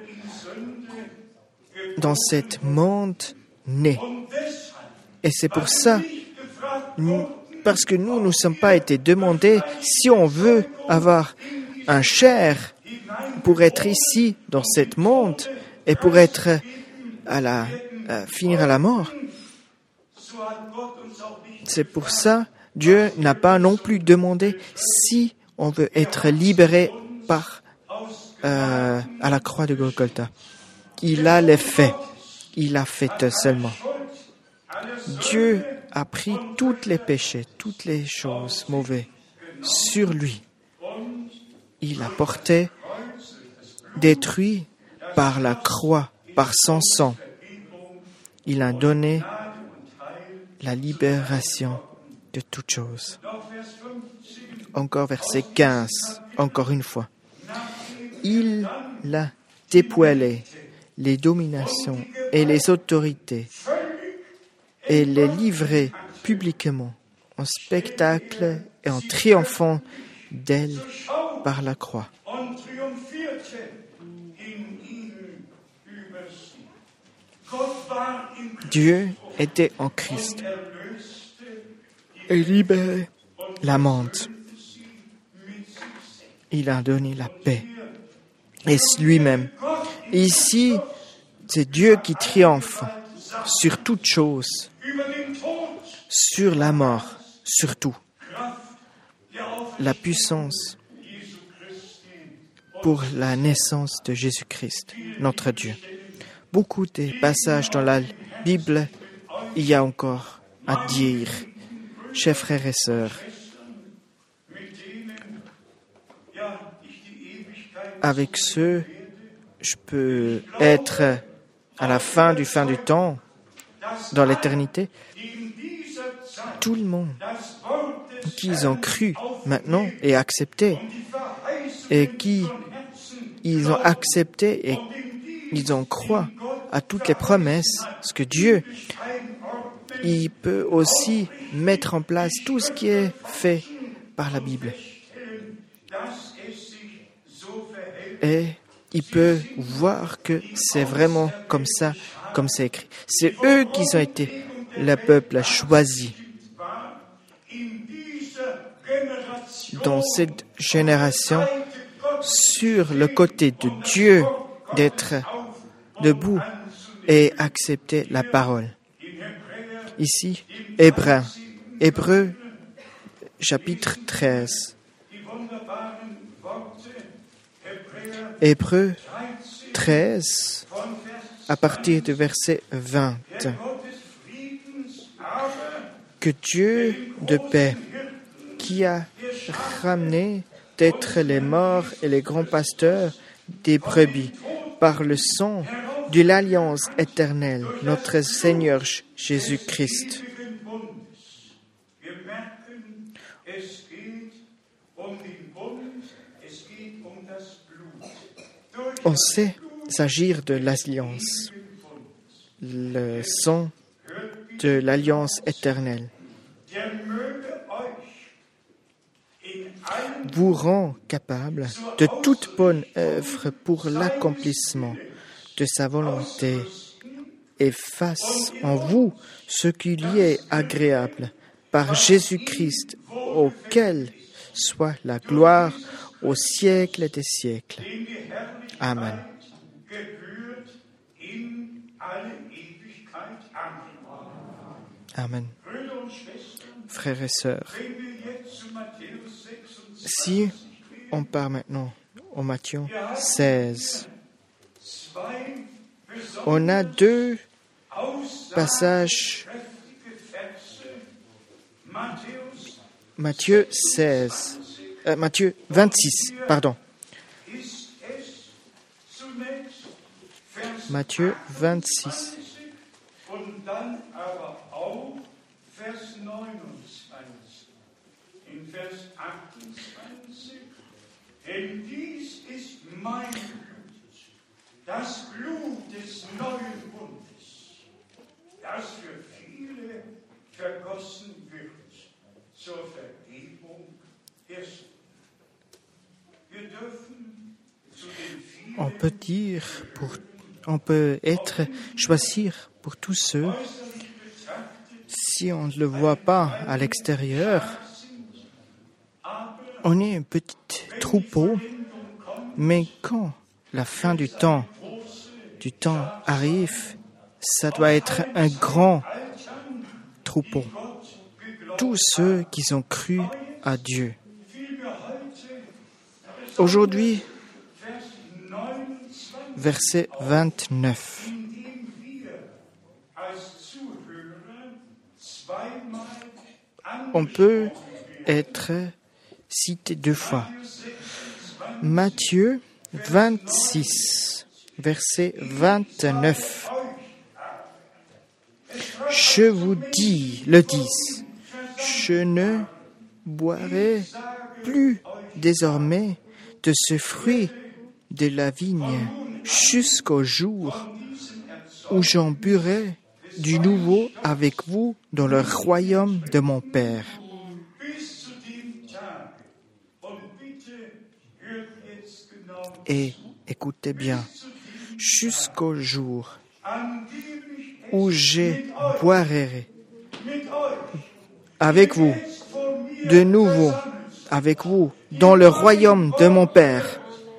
S1: dans cet monde né. Et c'est pour ça, nous, parce que nous ne nous sommes pas été demandés si on veut avoir un chair pour être ici dans ce monde et pour être à la à finir à la mort. C'est pour ça Dieu n'a pas non plus demandé si on veut être libéré par euh, à la croix de Golgotha. Il a les faits. Il a fait seulement. Dieu a pris tous les péchés, toutes les choses mauvaises sur lui. Il a porté, détruit par la croix, par son sang. Il a donné la libération de toutes choses. Encore verset quinze, encore une fois. Il a déployé les dominations et les autorités et les livré publiquement en spectacle et en triomphant d'elle par la croix. Dieu était en Christ et libérait la monde. Il a donné la paix et lui-même. Ici, c'est Dieu qui triomphe sur toute chose, sur la mort, surtout. La puissance pour la naissance de Jésus-Christ, notre Dieu. Beaucoup de passages dans la Bible, il y a encore à dire, chers frères et sœurs. Avec ceux, je peux être à la fin du fin du temps, dans l'éternité. Tout le monde qui ont cru maintenant et accepté, et qui ils ont accepté et ils ont croit à toutes les promesses, parce que Dieu, il peut aussi mettre en place tout ce qui est fait par la Bible. Et il peut voir que c'est vraiment comme ça, comme c'est écrit. C'est eux qui ont été le peuple choisi. Dans cette génération, sur le côté de Dieu, d'être debout et accepter la parole. Ici, Hébreux, Hébreux, chapitre treize. Hébreux treize, à partir du verset vingt. Que Dieu de paix, qui a ramené d'être les morts et les grands pasteurs des brebis, par le sang de l'alliance éternelle, notre Seigneur Jésus-Christ. On sait s'agir de l'alliance, le sang de l'alliance éternelle. Vous rend capable de toute bonne œuvre pour l'accomplissement de sa volonté et fasse en vous ce qui lui est agréable par Jésus-Christ, auquel soit la gloire au siècle des siècles. Amen. Amen. Frères et sœurs, si on part maintenant au Matthieu seize, on a deux passages. Matthieu seize, euh, Matthieu vingt-six, pardon. Matthieu vingt-six.
S2: Und dann aber auch Vers neunundzwanzig. In Vers achtundzwanzig. Denn dies ist mein Blut, das Blut des neuen Bundes, das für viele vergossen wird zur Vergebung der Sünden. Wir dürfen zu den vielen
S1: On peut dire, pour, on peut être, choisir pour tous ceux, si on ne le voit pas à l'extérieur, on est un petit troupeau, mais quand la fin du temps, du temps arrive, ça doit être un grand troupeau. Tous ceux qui ont cru à Dieu. Aujourd'hui, verset vingt-neuf. On peut être cité deux fois. Matthieu vingt-six, verset vingt-neuf. Je vous dis, le dis, je ne boirai plus désormais de ce fruit de la vigne jusqu'au jour où j'en burai du nouveau avec vous dans le royaume de mon Père. Et écoutez bien, jusqu'au jour où je boirai avec vous, de nouveau avec vous, dans le royaume de mon Père.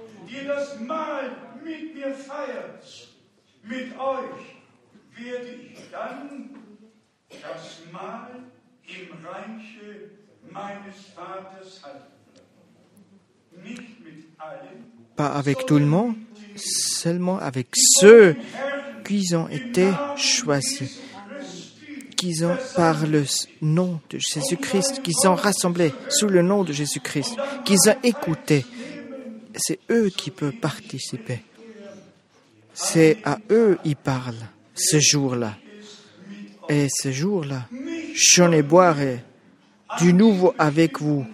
S1: Pas avec tout le monde, seulement avec ceux qui ont été choisis, qui ont par le nom de Jésus-Christ, qui sont rassemblés sous le nom de Jésus-Christ, qui ont écouté. C'est eux qui peuvent participer. C'est à eux qu'ils parlent ce jour-là. Et ce jour-là, j'en ai boirai du nouveau avec vous.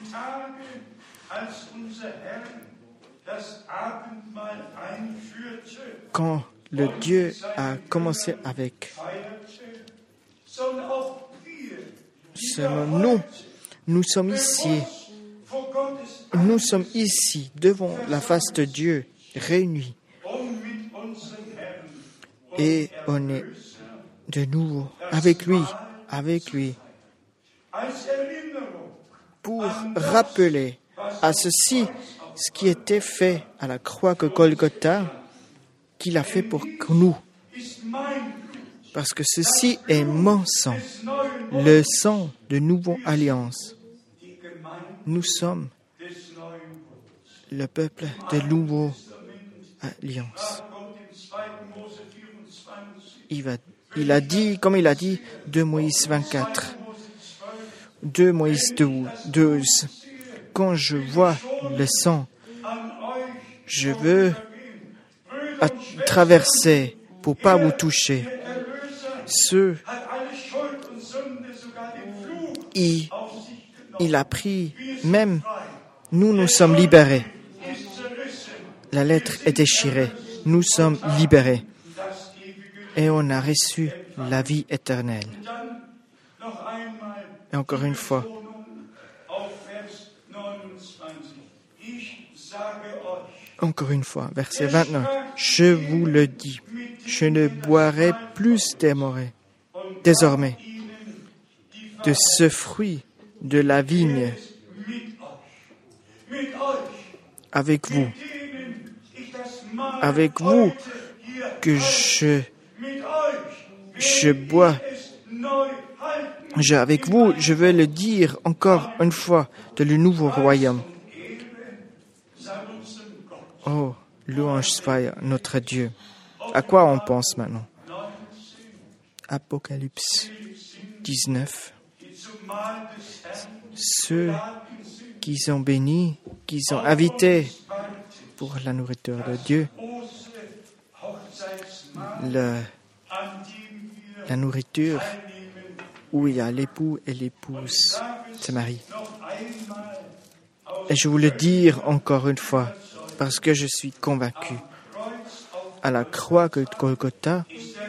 S1: Quand le Dieu a commencé avec seulement nous, nous sommes ici, nous sommes ici devant la face de Dieu, réunis, et on est de nouveau avec lui, avec lui, pour rappeler à ceci ce qui était fait à la croix de Golgotha, qu'il a fait pour nous. Parce que ceci est mon sang, le sang de nouvelle alliance. Nous sommes le peuple de nouvelle alliance. Il, va, il a dit, comme il a dit, deux Moïse vingt-quatre, deux Moïse douze, quand je vois le sang, je veux à traverser pour pas vous toucher. Ceux, il, il a pris, même nous, nous sommes libérés. La lettre est déchirée. Nous sommes libérés. Et on a reçu la vie éternelle. Et encore une fois, Encore une fois, verset vingt-neuf. Je vous le dis, je ne boirai plus désormais de ce fruit de la vigne avec vous. Avec vous que je, je bois. Je, avec vous, je vais le dire encore une fois, de le nouveau royaume. Oh, louange soit notre Dieu. À quoi on pense maintenant? Apocalypse dix-neuf. Ceux qui sont bénis, qui sont invités pour la nourriture de Dieu, le, la nourriture où il y a l'époux et l'épouse, c'est Marie. Et je veux le dire encore une fois, parce que je suis convaincu. À la croix de Golgotha,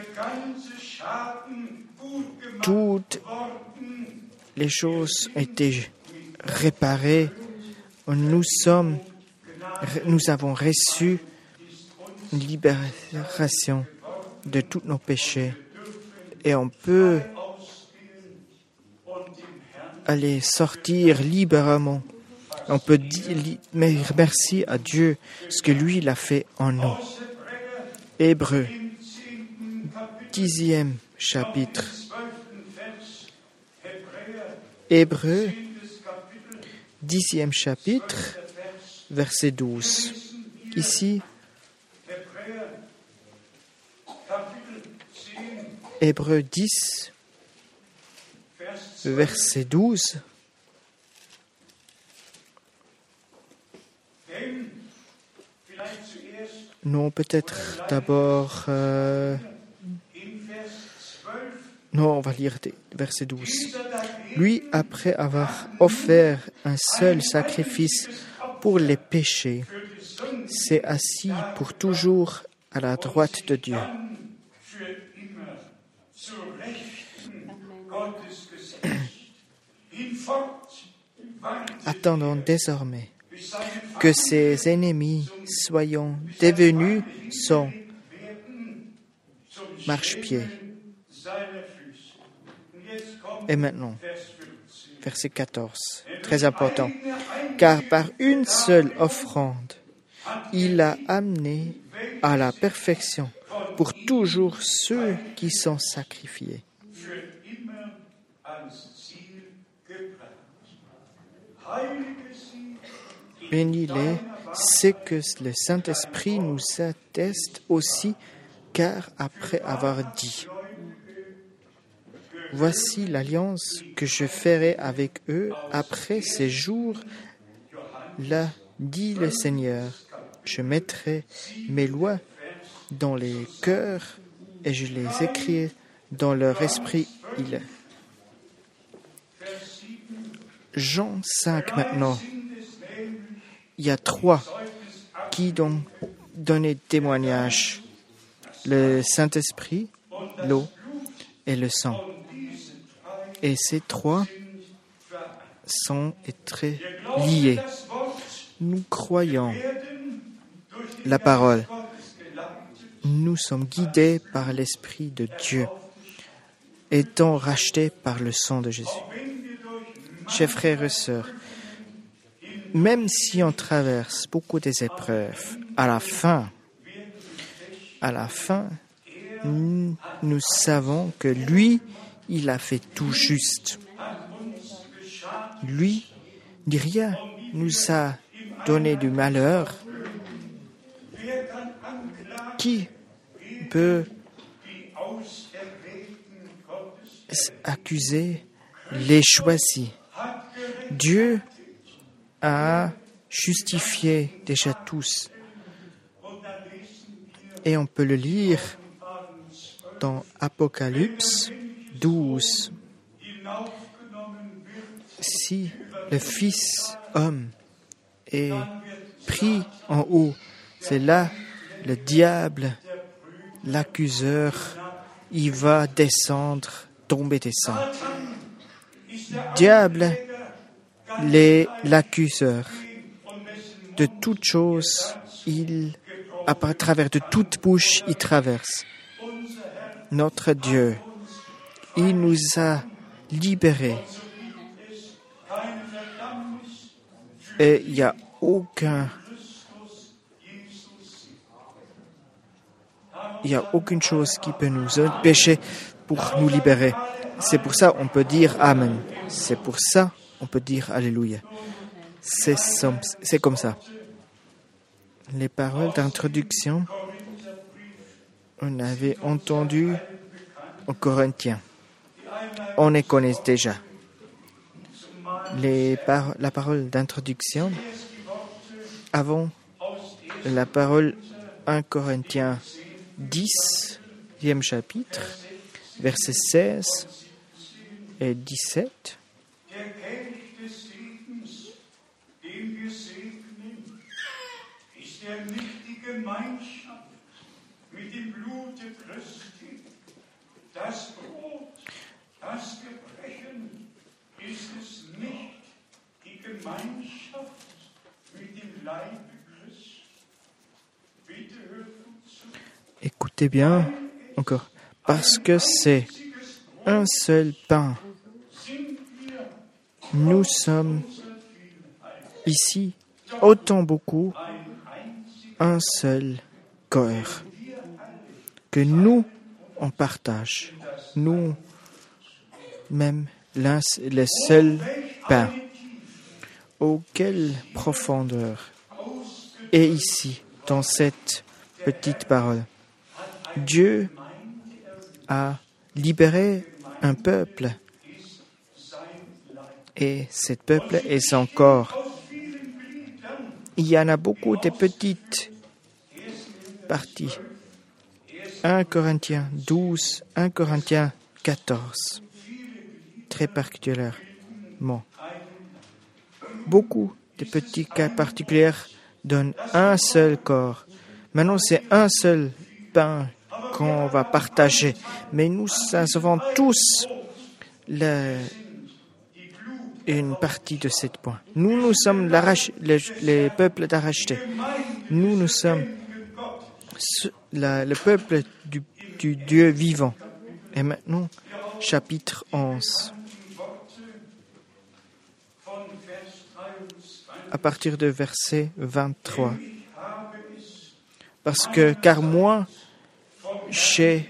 S1: toutes les choses ont été réparées. Nous sommes, nous avons reçu une libération de tous nos péchés. Et on peut aller sortir librement. On peut dire merci à Dieu, ce que lui il a fait en nous. Hébreux, dixième chapitre. Hébreux, dixième chapitre, verset douze. Ici, Hébreux dix, verset douze. Non, peut-être d'abord... Euh, non, on va lire verset douze. Lui, après avoir offert un seul sacrifice pour les péchés, s'est assis pour toujours à la droite de Dieu. Attendons désormais que ses ennemis soient devenus son marchepied. Et maintenant, verset quatorze, très important. Car par une seule offrande, il a amené à la perfection pour toujours ceux qui sont sacrifiés. Bénis-les, c'est que le Saint-Esprit nous atteste aussi, car après avoir dit, « Voici l'alliance que je ferai avec eux après ces jours-là, dit le Seigneur. Je mettrai mes lois dans les cœurs et je les écrirai dans leur esprit. » Il Jean cinq maintenant. Il y a trois qui ont donné témoignage. Le Saint-Esprit, l'eau et le sang. Et ces trois sont très liés. Nous croyons la parole. Nous sommes guidés par l'Esprit de Dieu, étant rachetés par le sang de Jésus. Chers frères et sœurs, même si on traverse beaucoup des épreuves, à la fin, à la fin, nous, nous savons que lui, il a fait tout juste. Lui, rien nous a donné du malheur. Qui peut accuser les choisis? Dieu a justifié déjà tous. Et on peut le lire dans Apocalypse douze. Si le Fils homme est pris en haut, c'est là le diable, l'accuseur, il va descendre, tomber descendre. Diable, les, l'accuseur de toutes choses, il, à travers de toute bouche, il traverse. Notre Dieu, il nous a libérés. Et il n'y a aucun, il n'y a aucune chose qui peut nous empêcher pour nous libérer. C'est pour ça qu'on peut dire Amen. C'est pour ça qu'on peut dire Alléluia. C'est, c'est comme ça. Les paroles d'introduction, on avait entendu aux Corinthiens. On les connaît déjà. Les par- la parole d'introduction, avant la parole un Corinthiens dix, sixième chapitre, versets seize et dix-sept.
S2: Der Kelch des Segens, den wir segnen, ist er nicht die Gemeinschaft mit dem Blute Christi? Das Brot, das wir brechen, ist es nicht die Gemeinschaft mit dem Leibe Christi? Bitte hört gut zu.
S1: Écoutez bien encore, parce que c'est un seul pain. Nous sommes ici, autant beaucoup, un seul corps que nous on partage. Nous même l'un, le seul pain. Oh, quelle profondeur est ici dans cette petite parole. Dieu a libéré un peuple et ce peuple est son corps. Il y en a beaucoup de petites parties. un Corinthiens douze, un Corinthiens quatorze. Très particulièrement. Beaucoup de petits cas particuliers donnent un seul corps. Maintenant, c'est un seul pain qu'on va partager. Mais nous avons tous le, une partie de ce point. Nous, nous sommes les, les peuples d'arrachetés. Nous, nous sommes la, le peuple du, du Dieu vivant. Et maintenant, chapitre onze. À partir de verset vingt-trois. Parce que, car moi, j'ai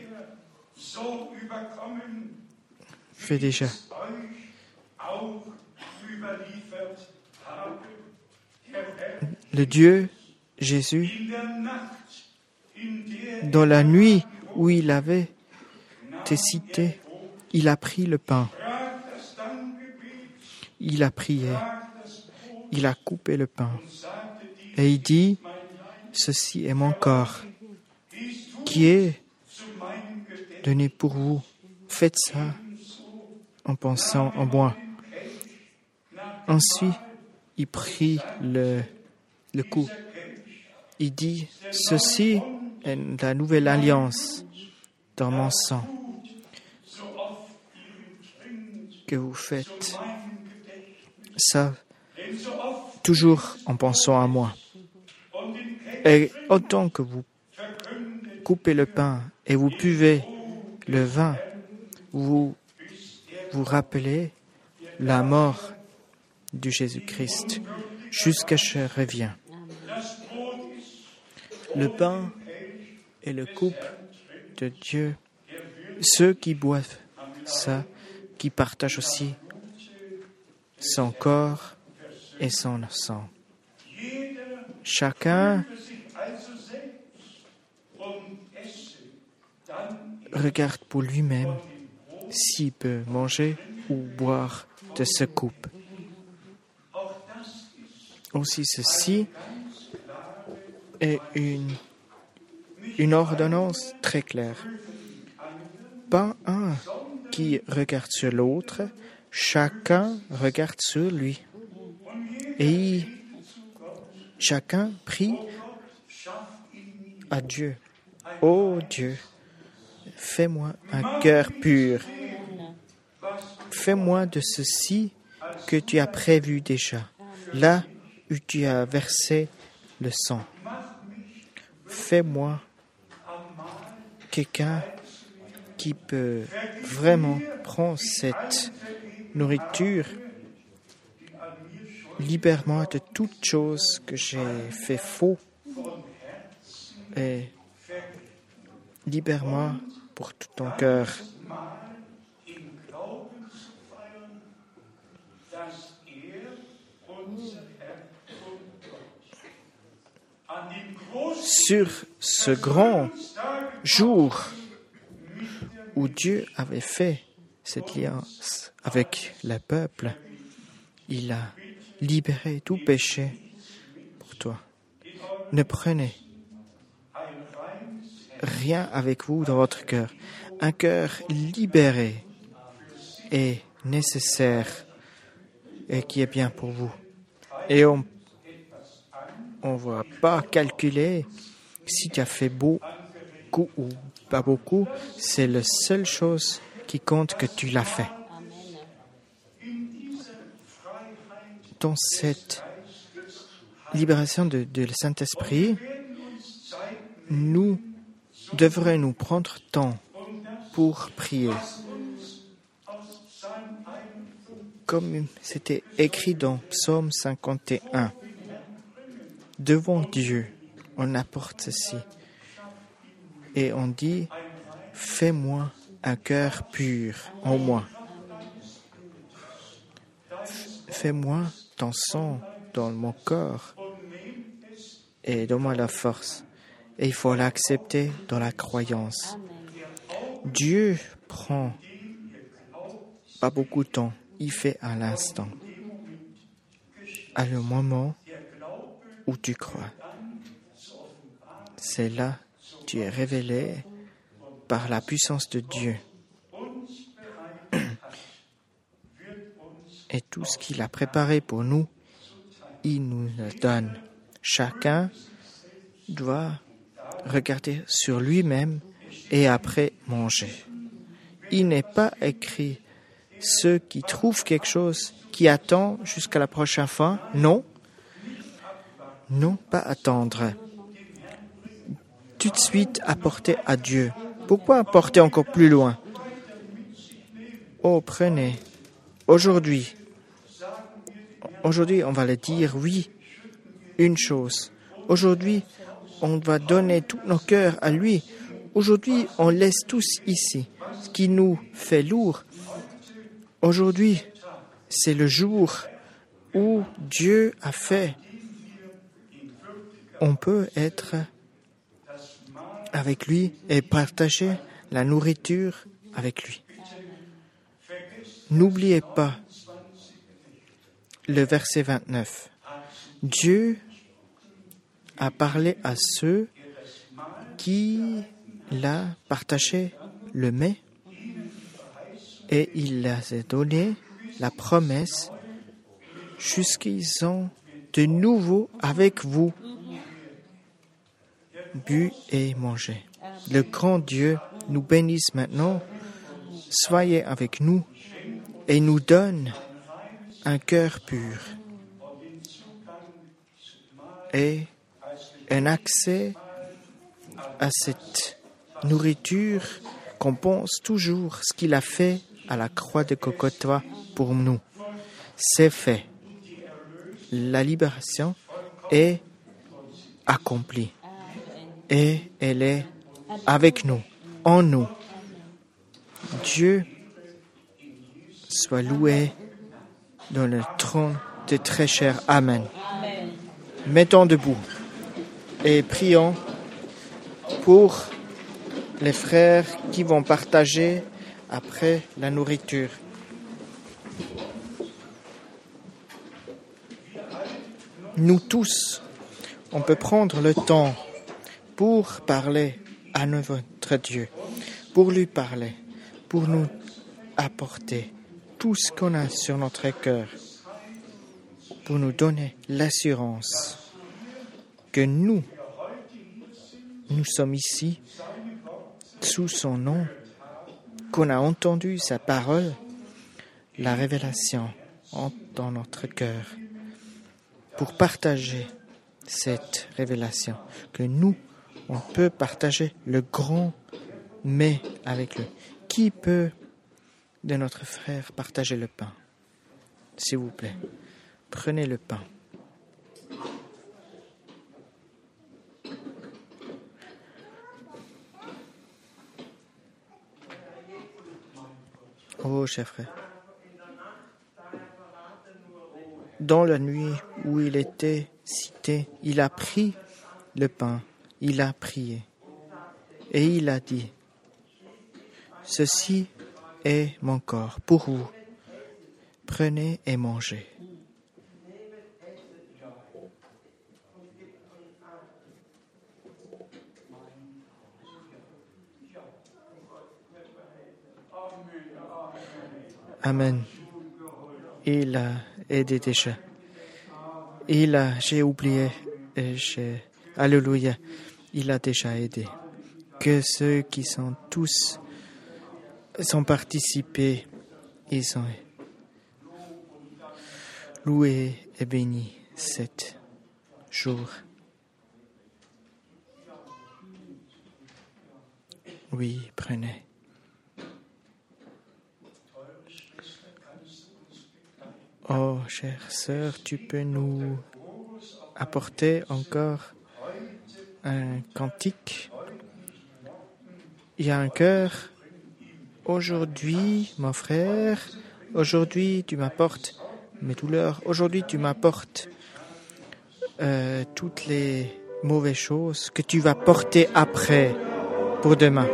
S1: fait déjà. Le Dieu, Jésus, dans la nuit où il avait été cité, il a pris le pain. Il a prié. Il a coupé le pain. Et il dit, ceci est mon corps, qui est donné pour vous. Faites ça en pensant en moi. Ensuite, il prit le, le coup. Il dit, ceci est la nouvelle alliance dans mon sang que vous faites. Ça, toujours en pensant à moi. Et autant que vous coupez le pain et vous buvez le vin, vous vous rappelez la mort de Jésus-Christ jusqu'à ce que je revienne. Le pain et le coupe de Dieu, ceux qui boivent ça, qui partagent aussi son corps et son sang. Chacun regarde pour lui-même s'il peut manger ou boire de ce coupe. Aussi ceci est une, une ordonnance très claire. Pas un qui regarde sur l'autre, chacun regarde sur lui. Et chacun prie à Dieu. Ô Dieu, fais-moi un cœur pur. Fais-moi de ceci que tu as prévu déjà, là où tu as versé le sang. Fais-moi quelqu'un qui peut vraiment prendre cette nourriture. Libère-moi de toutes choses que j'ai fait faux et libère-moi pour tout ton cœur. Sur ce grand jour où Dieu avait fait cette alliance avec le peuple, il a libéré tout péché pour toi. Ne prenez rien avec vous dans votre cœur. Un cœur libéré est nécessaire et qui est bien pour vous. Et on ne va pas calculer si tu as fait beaucoup ou pas beaucoup. C'est la seule chose qui compte que tu l'as fait. Dans cette libération de, de le Saint-Esprit, nous devrions nous prendre temps pour prier. Comme c'était écrit dans Psaume cinquante et un. Devant Dieu, on apporte ceci. Et on dit, fais-moi un cœur pur en moi. Fais-moi ton sang dans mon corps et donne-moi la force. Et il faut l'accepter dans la croyance. Dieu prend pas beaucoup de temps. Il fait à l'instant. À le moment où tu crois. C'est là que tu es révélé par la puissance de Dieu. Et tout ce qu'il a préparé pour nous, il nous le donne. Chacun doit regarder sur lui-même et après manger. Il n'est pas écrit ceux qui trouvent quelque chose, qui attendent jusqu'à la prochaine fois. Non. Non, pas attendre. Tout de suite apporter à Dieu. Pourquoi apporter encore plus loin? Oh, prenez. Aujourd'hui, aujourd'hui, on va le dire oui, une chose. Aujourd'hui, on va donner tous nos cœurs à lui. Aujourd'hui, on laisse tous ici. Ce qui nous fait lourd. Aujourd'hui, c'est le jour où Dieu a fait. On peut être avec lui et partager la nourriture avec lui. N'oubliez pas le verset vingt-neuf. Dieu a parlé à ceux qui l'a partagé le mets et il leur a donné la promesse jusqu'ils ont de nouveau avec vous bu et mangé. Le grand Dieu nous bénisse maintenant. Soyez avec nous et nous donne un cœur pur et un accès à cette nourriture qu'on pense toujours ce qu'il a fait à la croix de Golgotha pour nous. C'est fait. La libération est accomplie et elle est avec nous, en nous. Dieu soit loué dans le trône de très cher. Amen. Amen. Mettons debout et prions pour les frères qui vont partager après la nourriture. Nous tous, on peut prendre le temps pour parler à notre Dieu, pour lui parler, pour nous apporter tout ce qu'on a sur notre cœur, pour nous donner l'assurance que nous, nous sommes ici sous son nom, qu'on a entendu sa parole, la révélation dans notre cœur, pour partager cette révélation, que nous, on peut partager le grand mets avec lui. Qui peut de notre frère partager le pain? S'il vous plaît, prenez le pain. Oh, cher frère, dans la nuit où il était cité, il a pris le pain, il a prié et il a dit, « Ceci est mon corps pour vous, prenez et mangez. » Amen. Il a aidé déjà. Il a, j'ai oublié, et j'ai, alléluia, il a déjà aidé. Que ceux qui sont tous, sont participés, ils ont loué et béni cet jour. Oui, prenez. Oh, chère sœur, tu peux nous apporter encore un cantique? Il y a un chœur. Aujourd'hui, mon frère, aujourd'hui tu m'apportes mes douleurs. Aujourd'hui tu m'apportes euh, toutes les mauvaises choses que tu vas porter après pour demain.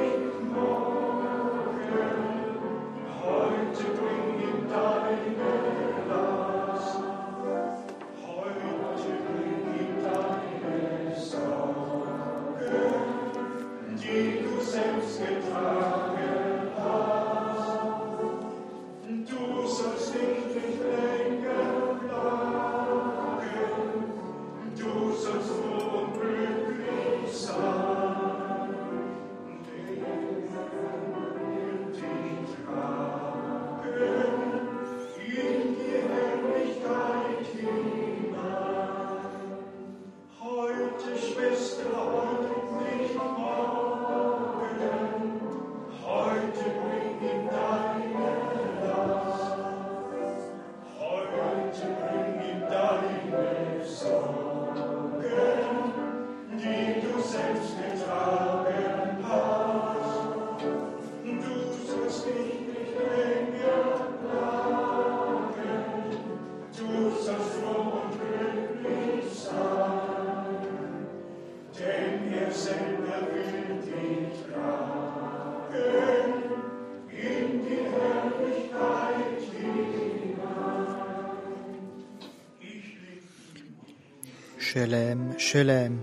S1: Je l'aime, je l'aime.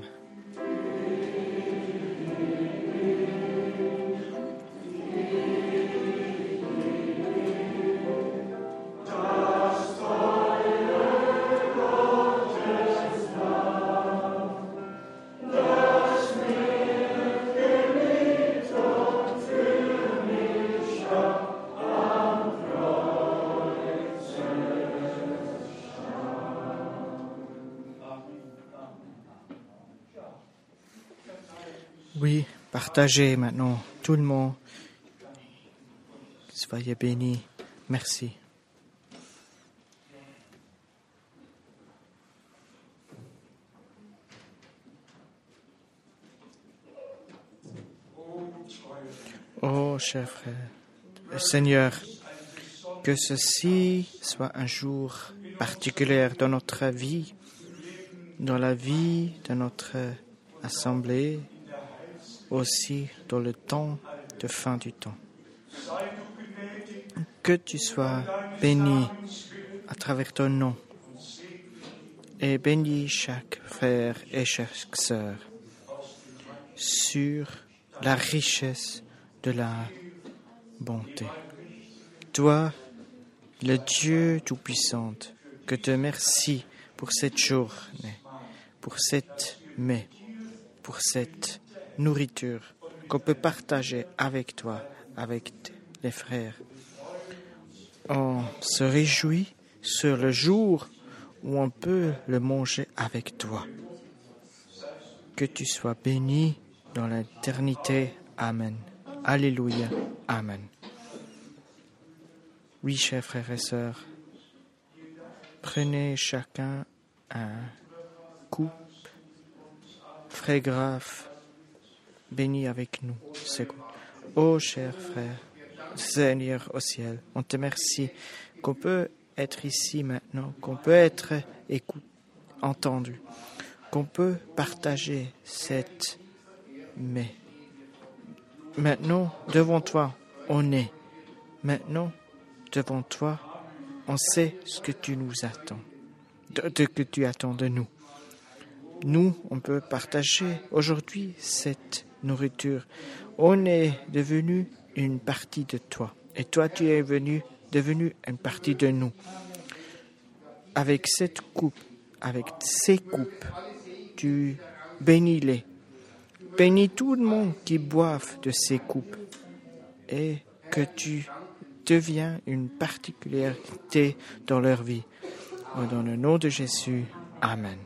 S1: Oui, partagez maintenant, tout le monde. Soyez bénis. Merci. Oh, cher frère, Seigneur, que ceci soit un jour particulier dans notre vie, dans la vie de notre assemblée, aussi dans le temps de fin du temps. Que tu sois béni à travers ton nom et bénis chaque frère et chaque sœur sur la richesse de la bonté. Toi, le Dieu Tout-Puissant, que te remercie pour cette journée, pour cette mets, pour cette nourriture qu'on peut partager avec toi, avec les frères. On se réjouit sur le jour où on peut le manger avec toi. Que tu sois béni dans l'éternité. Amen. Alléluia. Amen. Oui, chers frères et sœurs, prenez chacun un coupe, frère grave, bénis avec nous. Ô cher frère, Seigneur au ciel, on te remercie qu'on peut être ici maintenant, qu'on peut être écoute, entendu, qu'on peut partager cette mais. Maintenant, devant toi, on est. Maintenant, devant toi, on sait ce que tu nous attends, de, de, que tu attends de nous. Nous, on peut partager aujourd'hui cette nourriture. On est devenu une partie de toi. Et toi, tu es venu devenu une partie de nous. Avec cette coupe, avec ces coupes, tu bénis-les. Bénis tout le monde qui boive de ces coupes et que tu deviens une particularité dans leur vie. Dans le nom de Jésus, Amen.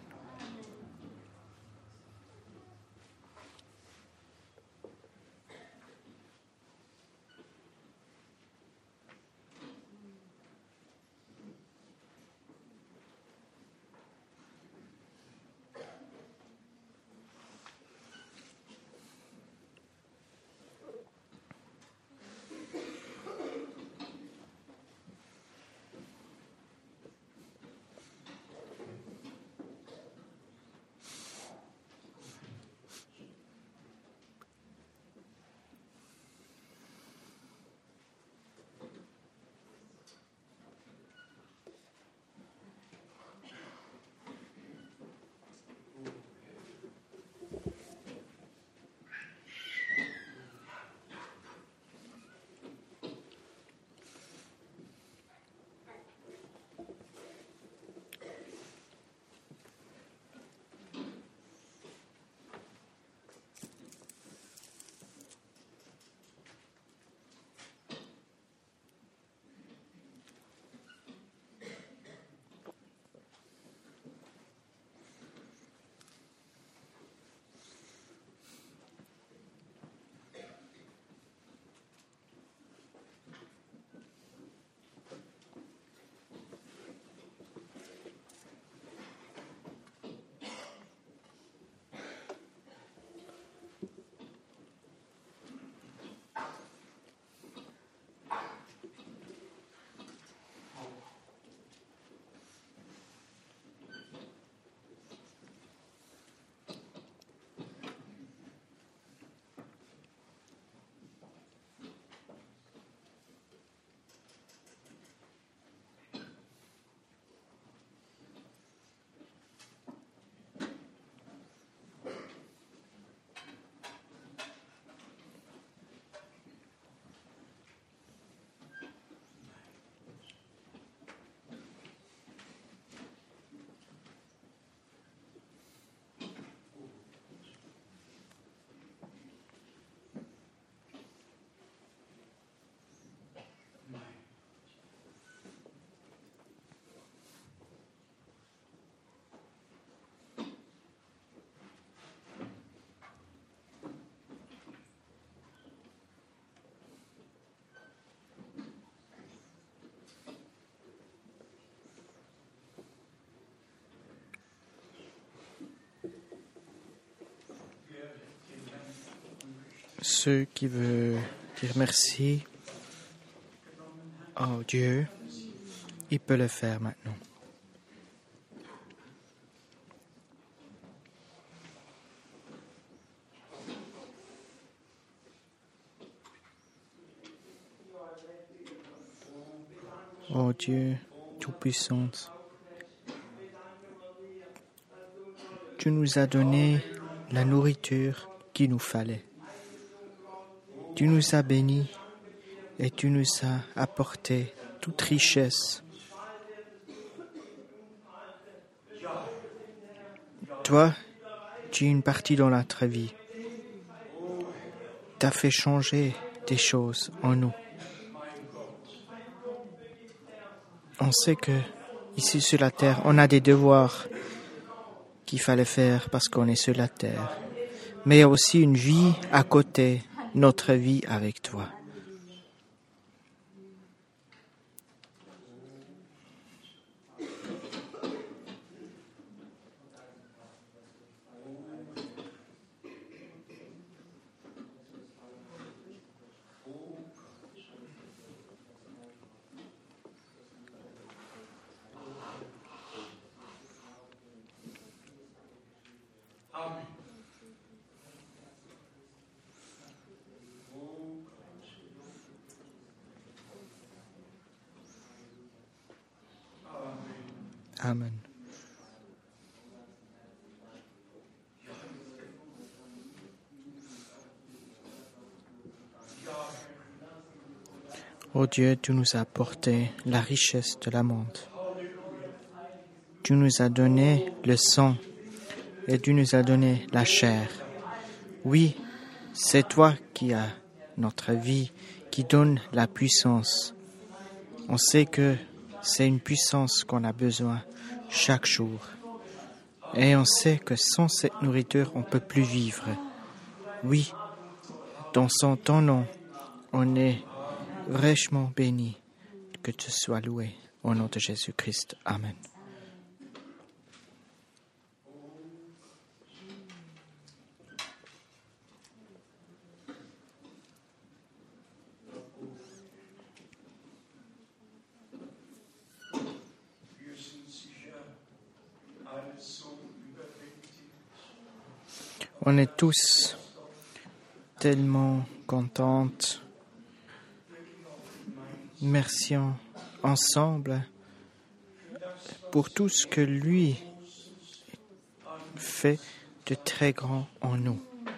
S1: Ceux qui veulent dire merci à Dieu, il peut le faire maintenant. Oh Dieu Tout-Puissant, tu nous as donné la nourriture qu'il nous fallait. Tu nous as bénis et tu nous as apporté toute richesse. Toi, tu es une partie dans notre vie. Tu as fait changer des choses en nous. On sait que ici sur la terre, on a des devoirs qu'il fallait faire parce qu'on est sur la terre. Mais il y a aussi une vie à côté, notre vie avec toi. Amen. Ô Dieu, tu nous as apporté la richesse de la monde. Tu nous as donné le sang et tu nous as donné la chair. Oui, c'est toi qui as notre vie, qui donne la puissance. On sait que c'est une puissance qu'on a besoin chaque jour. Et on sait que sans cette nourriture, on ne peut plus vivre. Oui, dans son ton nom, on est vraiment béni. Que tu sois loué. Au nom de Jésus-Christ. Amen. On est tous tellement contents. Merci ensemble pour tout ce que lui fait de très grand en nous.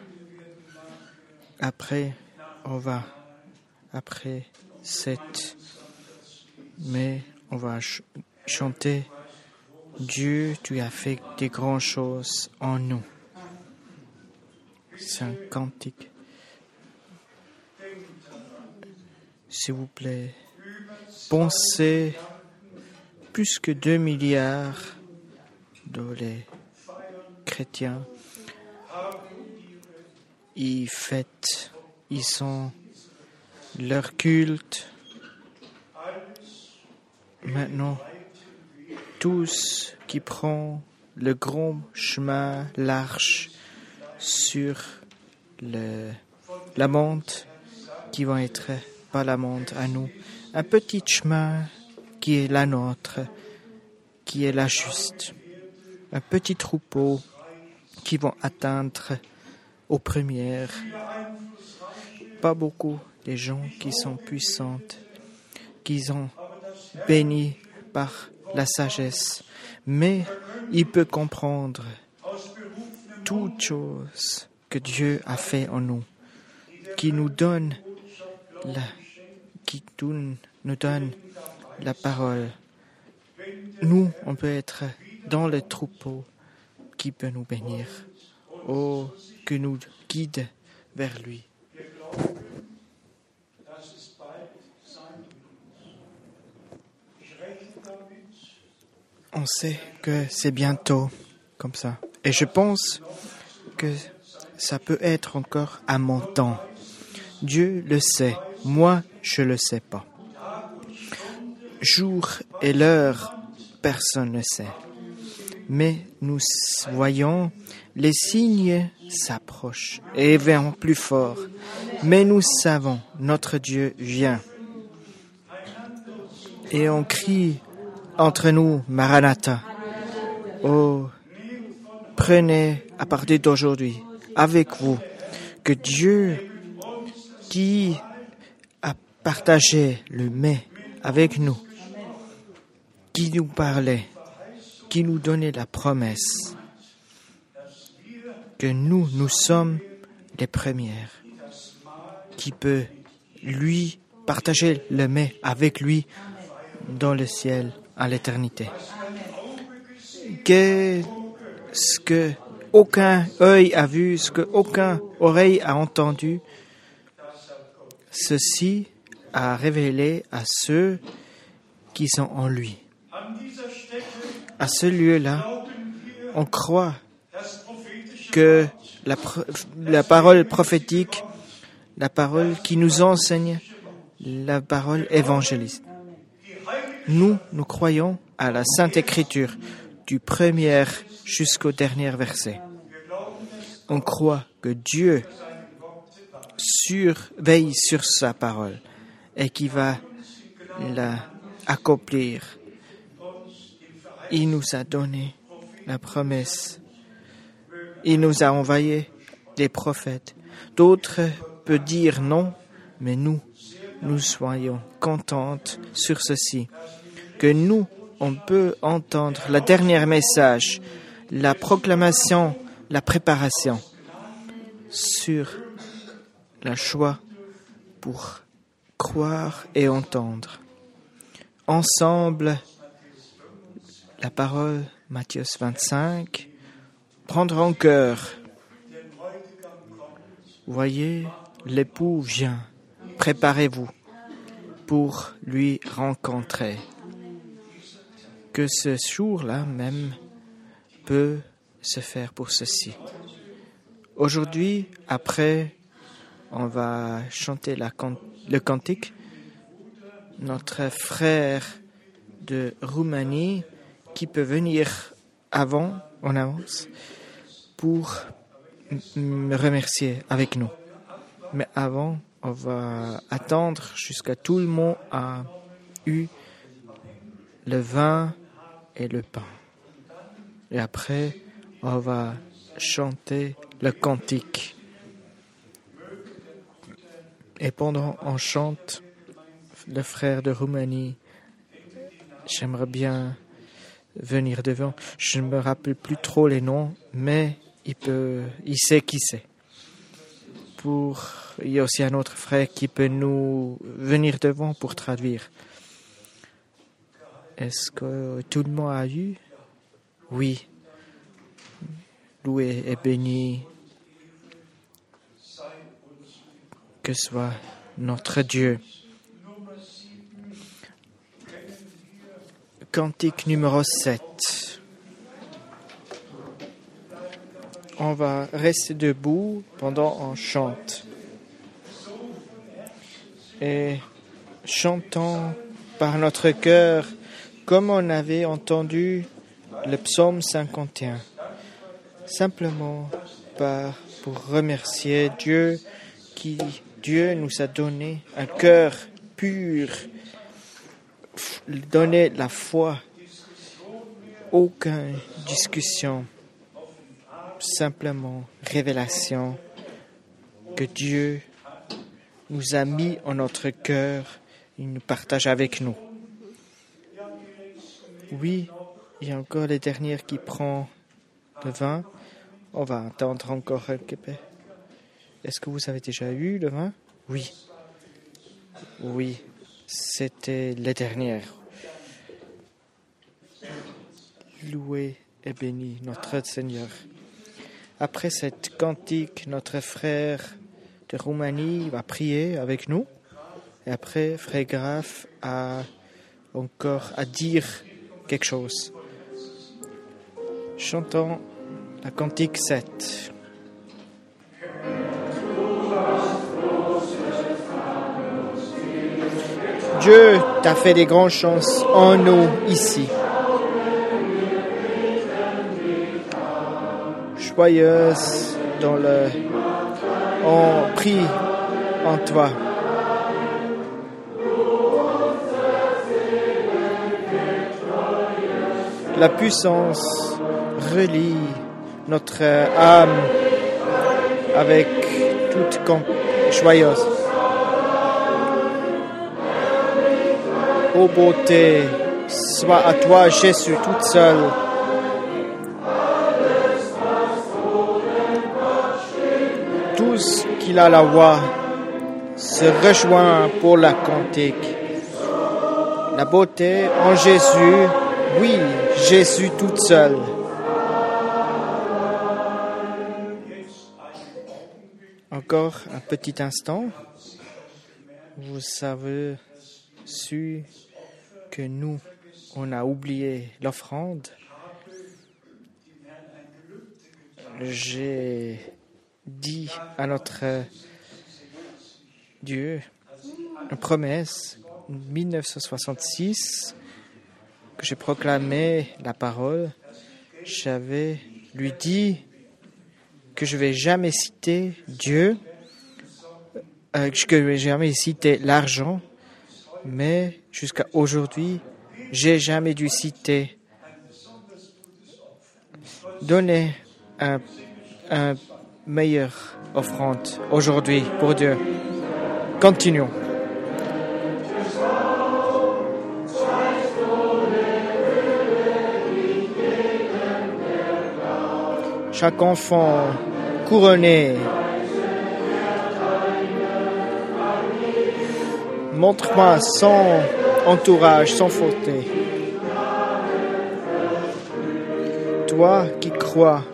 S1: Après, on va, après cette, mais on va ch- chanter Dieu, tu as fait des grandes choses en nous. C'est un cantique. S'il vous plaît, pensez plus que deux milliards de les chrétiens. Ils fêtent, ils sont leur culte. Maintenant, tous qui prennent le grand chemin large sur le, la monde qui va être pas la monde à nous, un petit chemin qui est la nôtre, qui est la juste, un petit troupeau qui vont atteindre aux premières. Pas beaucoup de gens qui sont puissants, qui sont bénis par la sagesse, mais il peut comprendre toute chose que Dieu a fait en nous, qui nous donne la, qui nous donne la parole. Nous, on peut être dans le troupeau qui peut nous bénir. Oh, que nous guide vers lui. On sait que c'est bientôt comme ça. Et je pense que ça peut être encore à mon temps. Dieu le sait. Moi, je le sais pas. Jour et l'heure, personne ne sait. Mais nous voyons les signes s'approchent et vont plus fort. Mais nous savons, notre Dieu vient. Et on crie entre nous, Maranatha. Oh, prenez à partir d'aujourd'hui avec vous que Dieu qui a partagé le mets avec nous, qui nous parlait, qui nous donnait la promesse que nous, nous sommes les premières, qui peut lui partager le mets avec lui dans le ciel à l'éternité. Qu'est-ce que aucun œil a vu, ce que aucun oreille a entendu, ceci a révélé à ceux qui sont en lui. À ce lieu-là, on croit que la, la parole prophétique, la parole qui nous enseigne, la parole évangéliste. Nous, nous croyons à la Sainte Écriture, du premier jusqu'au dernier verset. On croit que Dieu surveille sur sa parole et qu'il va la accomplir. Il nous a donné la promesse. Il nous a envoyé des prophètes. D'autres peuvent dire non, mais nous, nous soyons contentes sur ceci, que nous, on peut entendre le dernier message, la proclamation, la préparation sur la choix pour croire et entendre. Ensemble, la parole, Matthieu vingt-cinq, prendre en cœur. Voyez, l'époux vient, préparez-vous pour lui rencontrer. Que ce jour-là même peut se faire pour ceci. Aujourd'hui, après, on va chanter la can- le cantique. Notre frère de Roumanie qui peut venir avant, en avance, pour me remercier avec nous. Mais avant, on va attendre jusqu'à tout le monde a eu le vin et le pain. Et après, on va chanter le cantique. Et pendant qu'on chante, le frère de Roumanie, j'aimerais bien venir devant. Je ne me rappelle plus trop les noms, mais il peut, il sait qui c'est. Pour, il y a aussi un autre frère qui peut nous venir devant pour traduire. Est-ce que tout le monde a eu? Oui. Loué et béni que soit notre Dieu. Cantique numéro sept. On va rester debout pendant qu'on chante. Et chantons par notre cœur comme on avait entendu le psaume cinquante et un. Simplement par, pour remercier Dieu qui, Dieu nous a donné un cœur pur, donné la foi, aucune discussion, simplement révélation que Dieu nous a mis en notre cœur, il nous partage avec nous. Oui, il y a encore les dernières qui prennent le vin. On va attendre encore un peu. Est-ce que vous avez déjà eu le vin? Oui. Oui, c'était les dernières. Loué et béni notre Seigneur. Après cette cantique, notre frère de Roumanie va prier avec nous. Et après, frère Graf a encore à dire quelque chose. Chantons la cantique sept. Dieu t'a fait des grandes chances en nous ici. Joyeuse dans le... On prie en toi. La puissance relie notre âme avec toute com- joyeuse. Ô beauté, soit à toi, Jésus, toute seule. Tous qui la la voix se rejoignent pour la cantique. La beauté en Jésus, oui, Jésus toute seule. Encore un petit instant. Vous savez su que nous, on a oublié l'offrande. J'ai dit à notre Dieu une promesse en dix-neuf cent soixante-six que j'ai proclamé la parole. J'avais lui dit que je vais jamais citer Dieu, euh, que je vais jamais citer l'argent, mais jusqu'à aujourd'hui, j'ai jamais dû citer. Donner un, un meilleur offrande aujourd'hui pour Dieu. Continuons. Chaque enfant couronné Montre-moi son entourage, son fauteuil. Toi qui crois.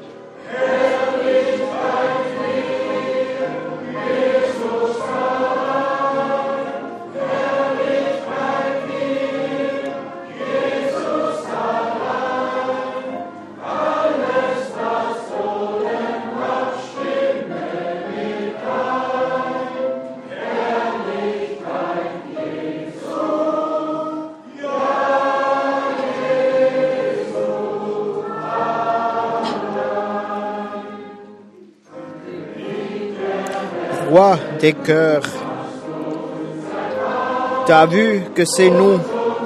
S1: Roi des cœurs, tu as vu que c'est nous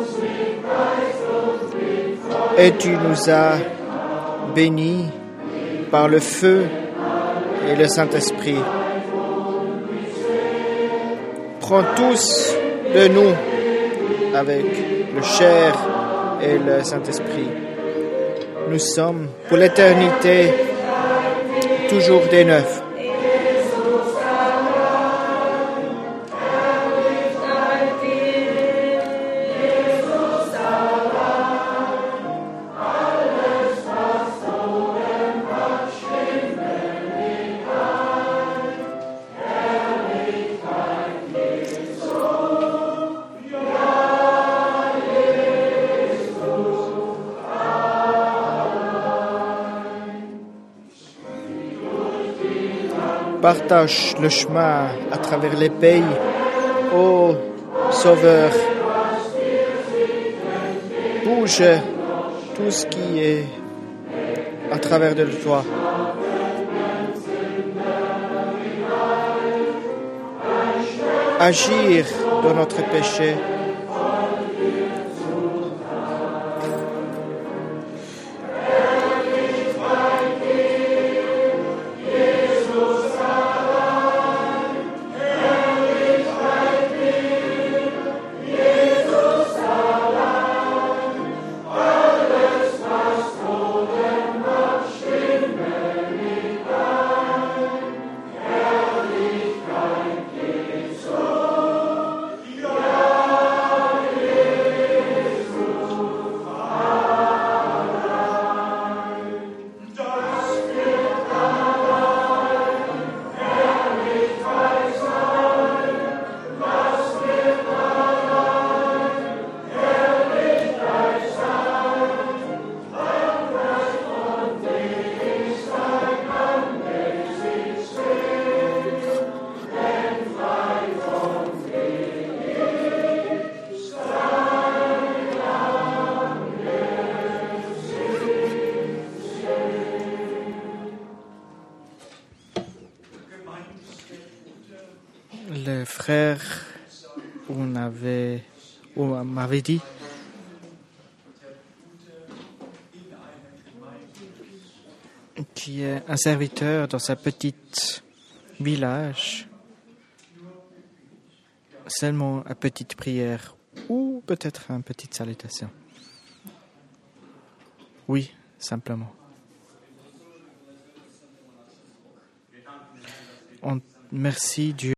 S1: et tu nous as bénis par le feu et le Saint-Esprit. Prends tous de nous avec le chair et le Saint-Esprit. Nous sommes pour l'éternité toujours des neufs. Partage le chemin à travers les pays, ô Sauveur. Bouge tout ce qui est à travers de toi. Agir dans notre péché. Le frère on avait, on m'avait dit qui est un serviteur dans sa petite village, seulement une petite prière ou peut-être une petite salutation. Oui, simplement. On, merci Dieu.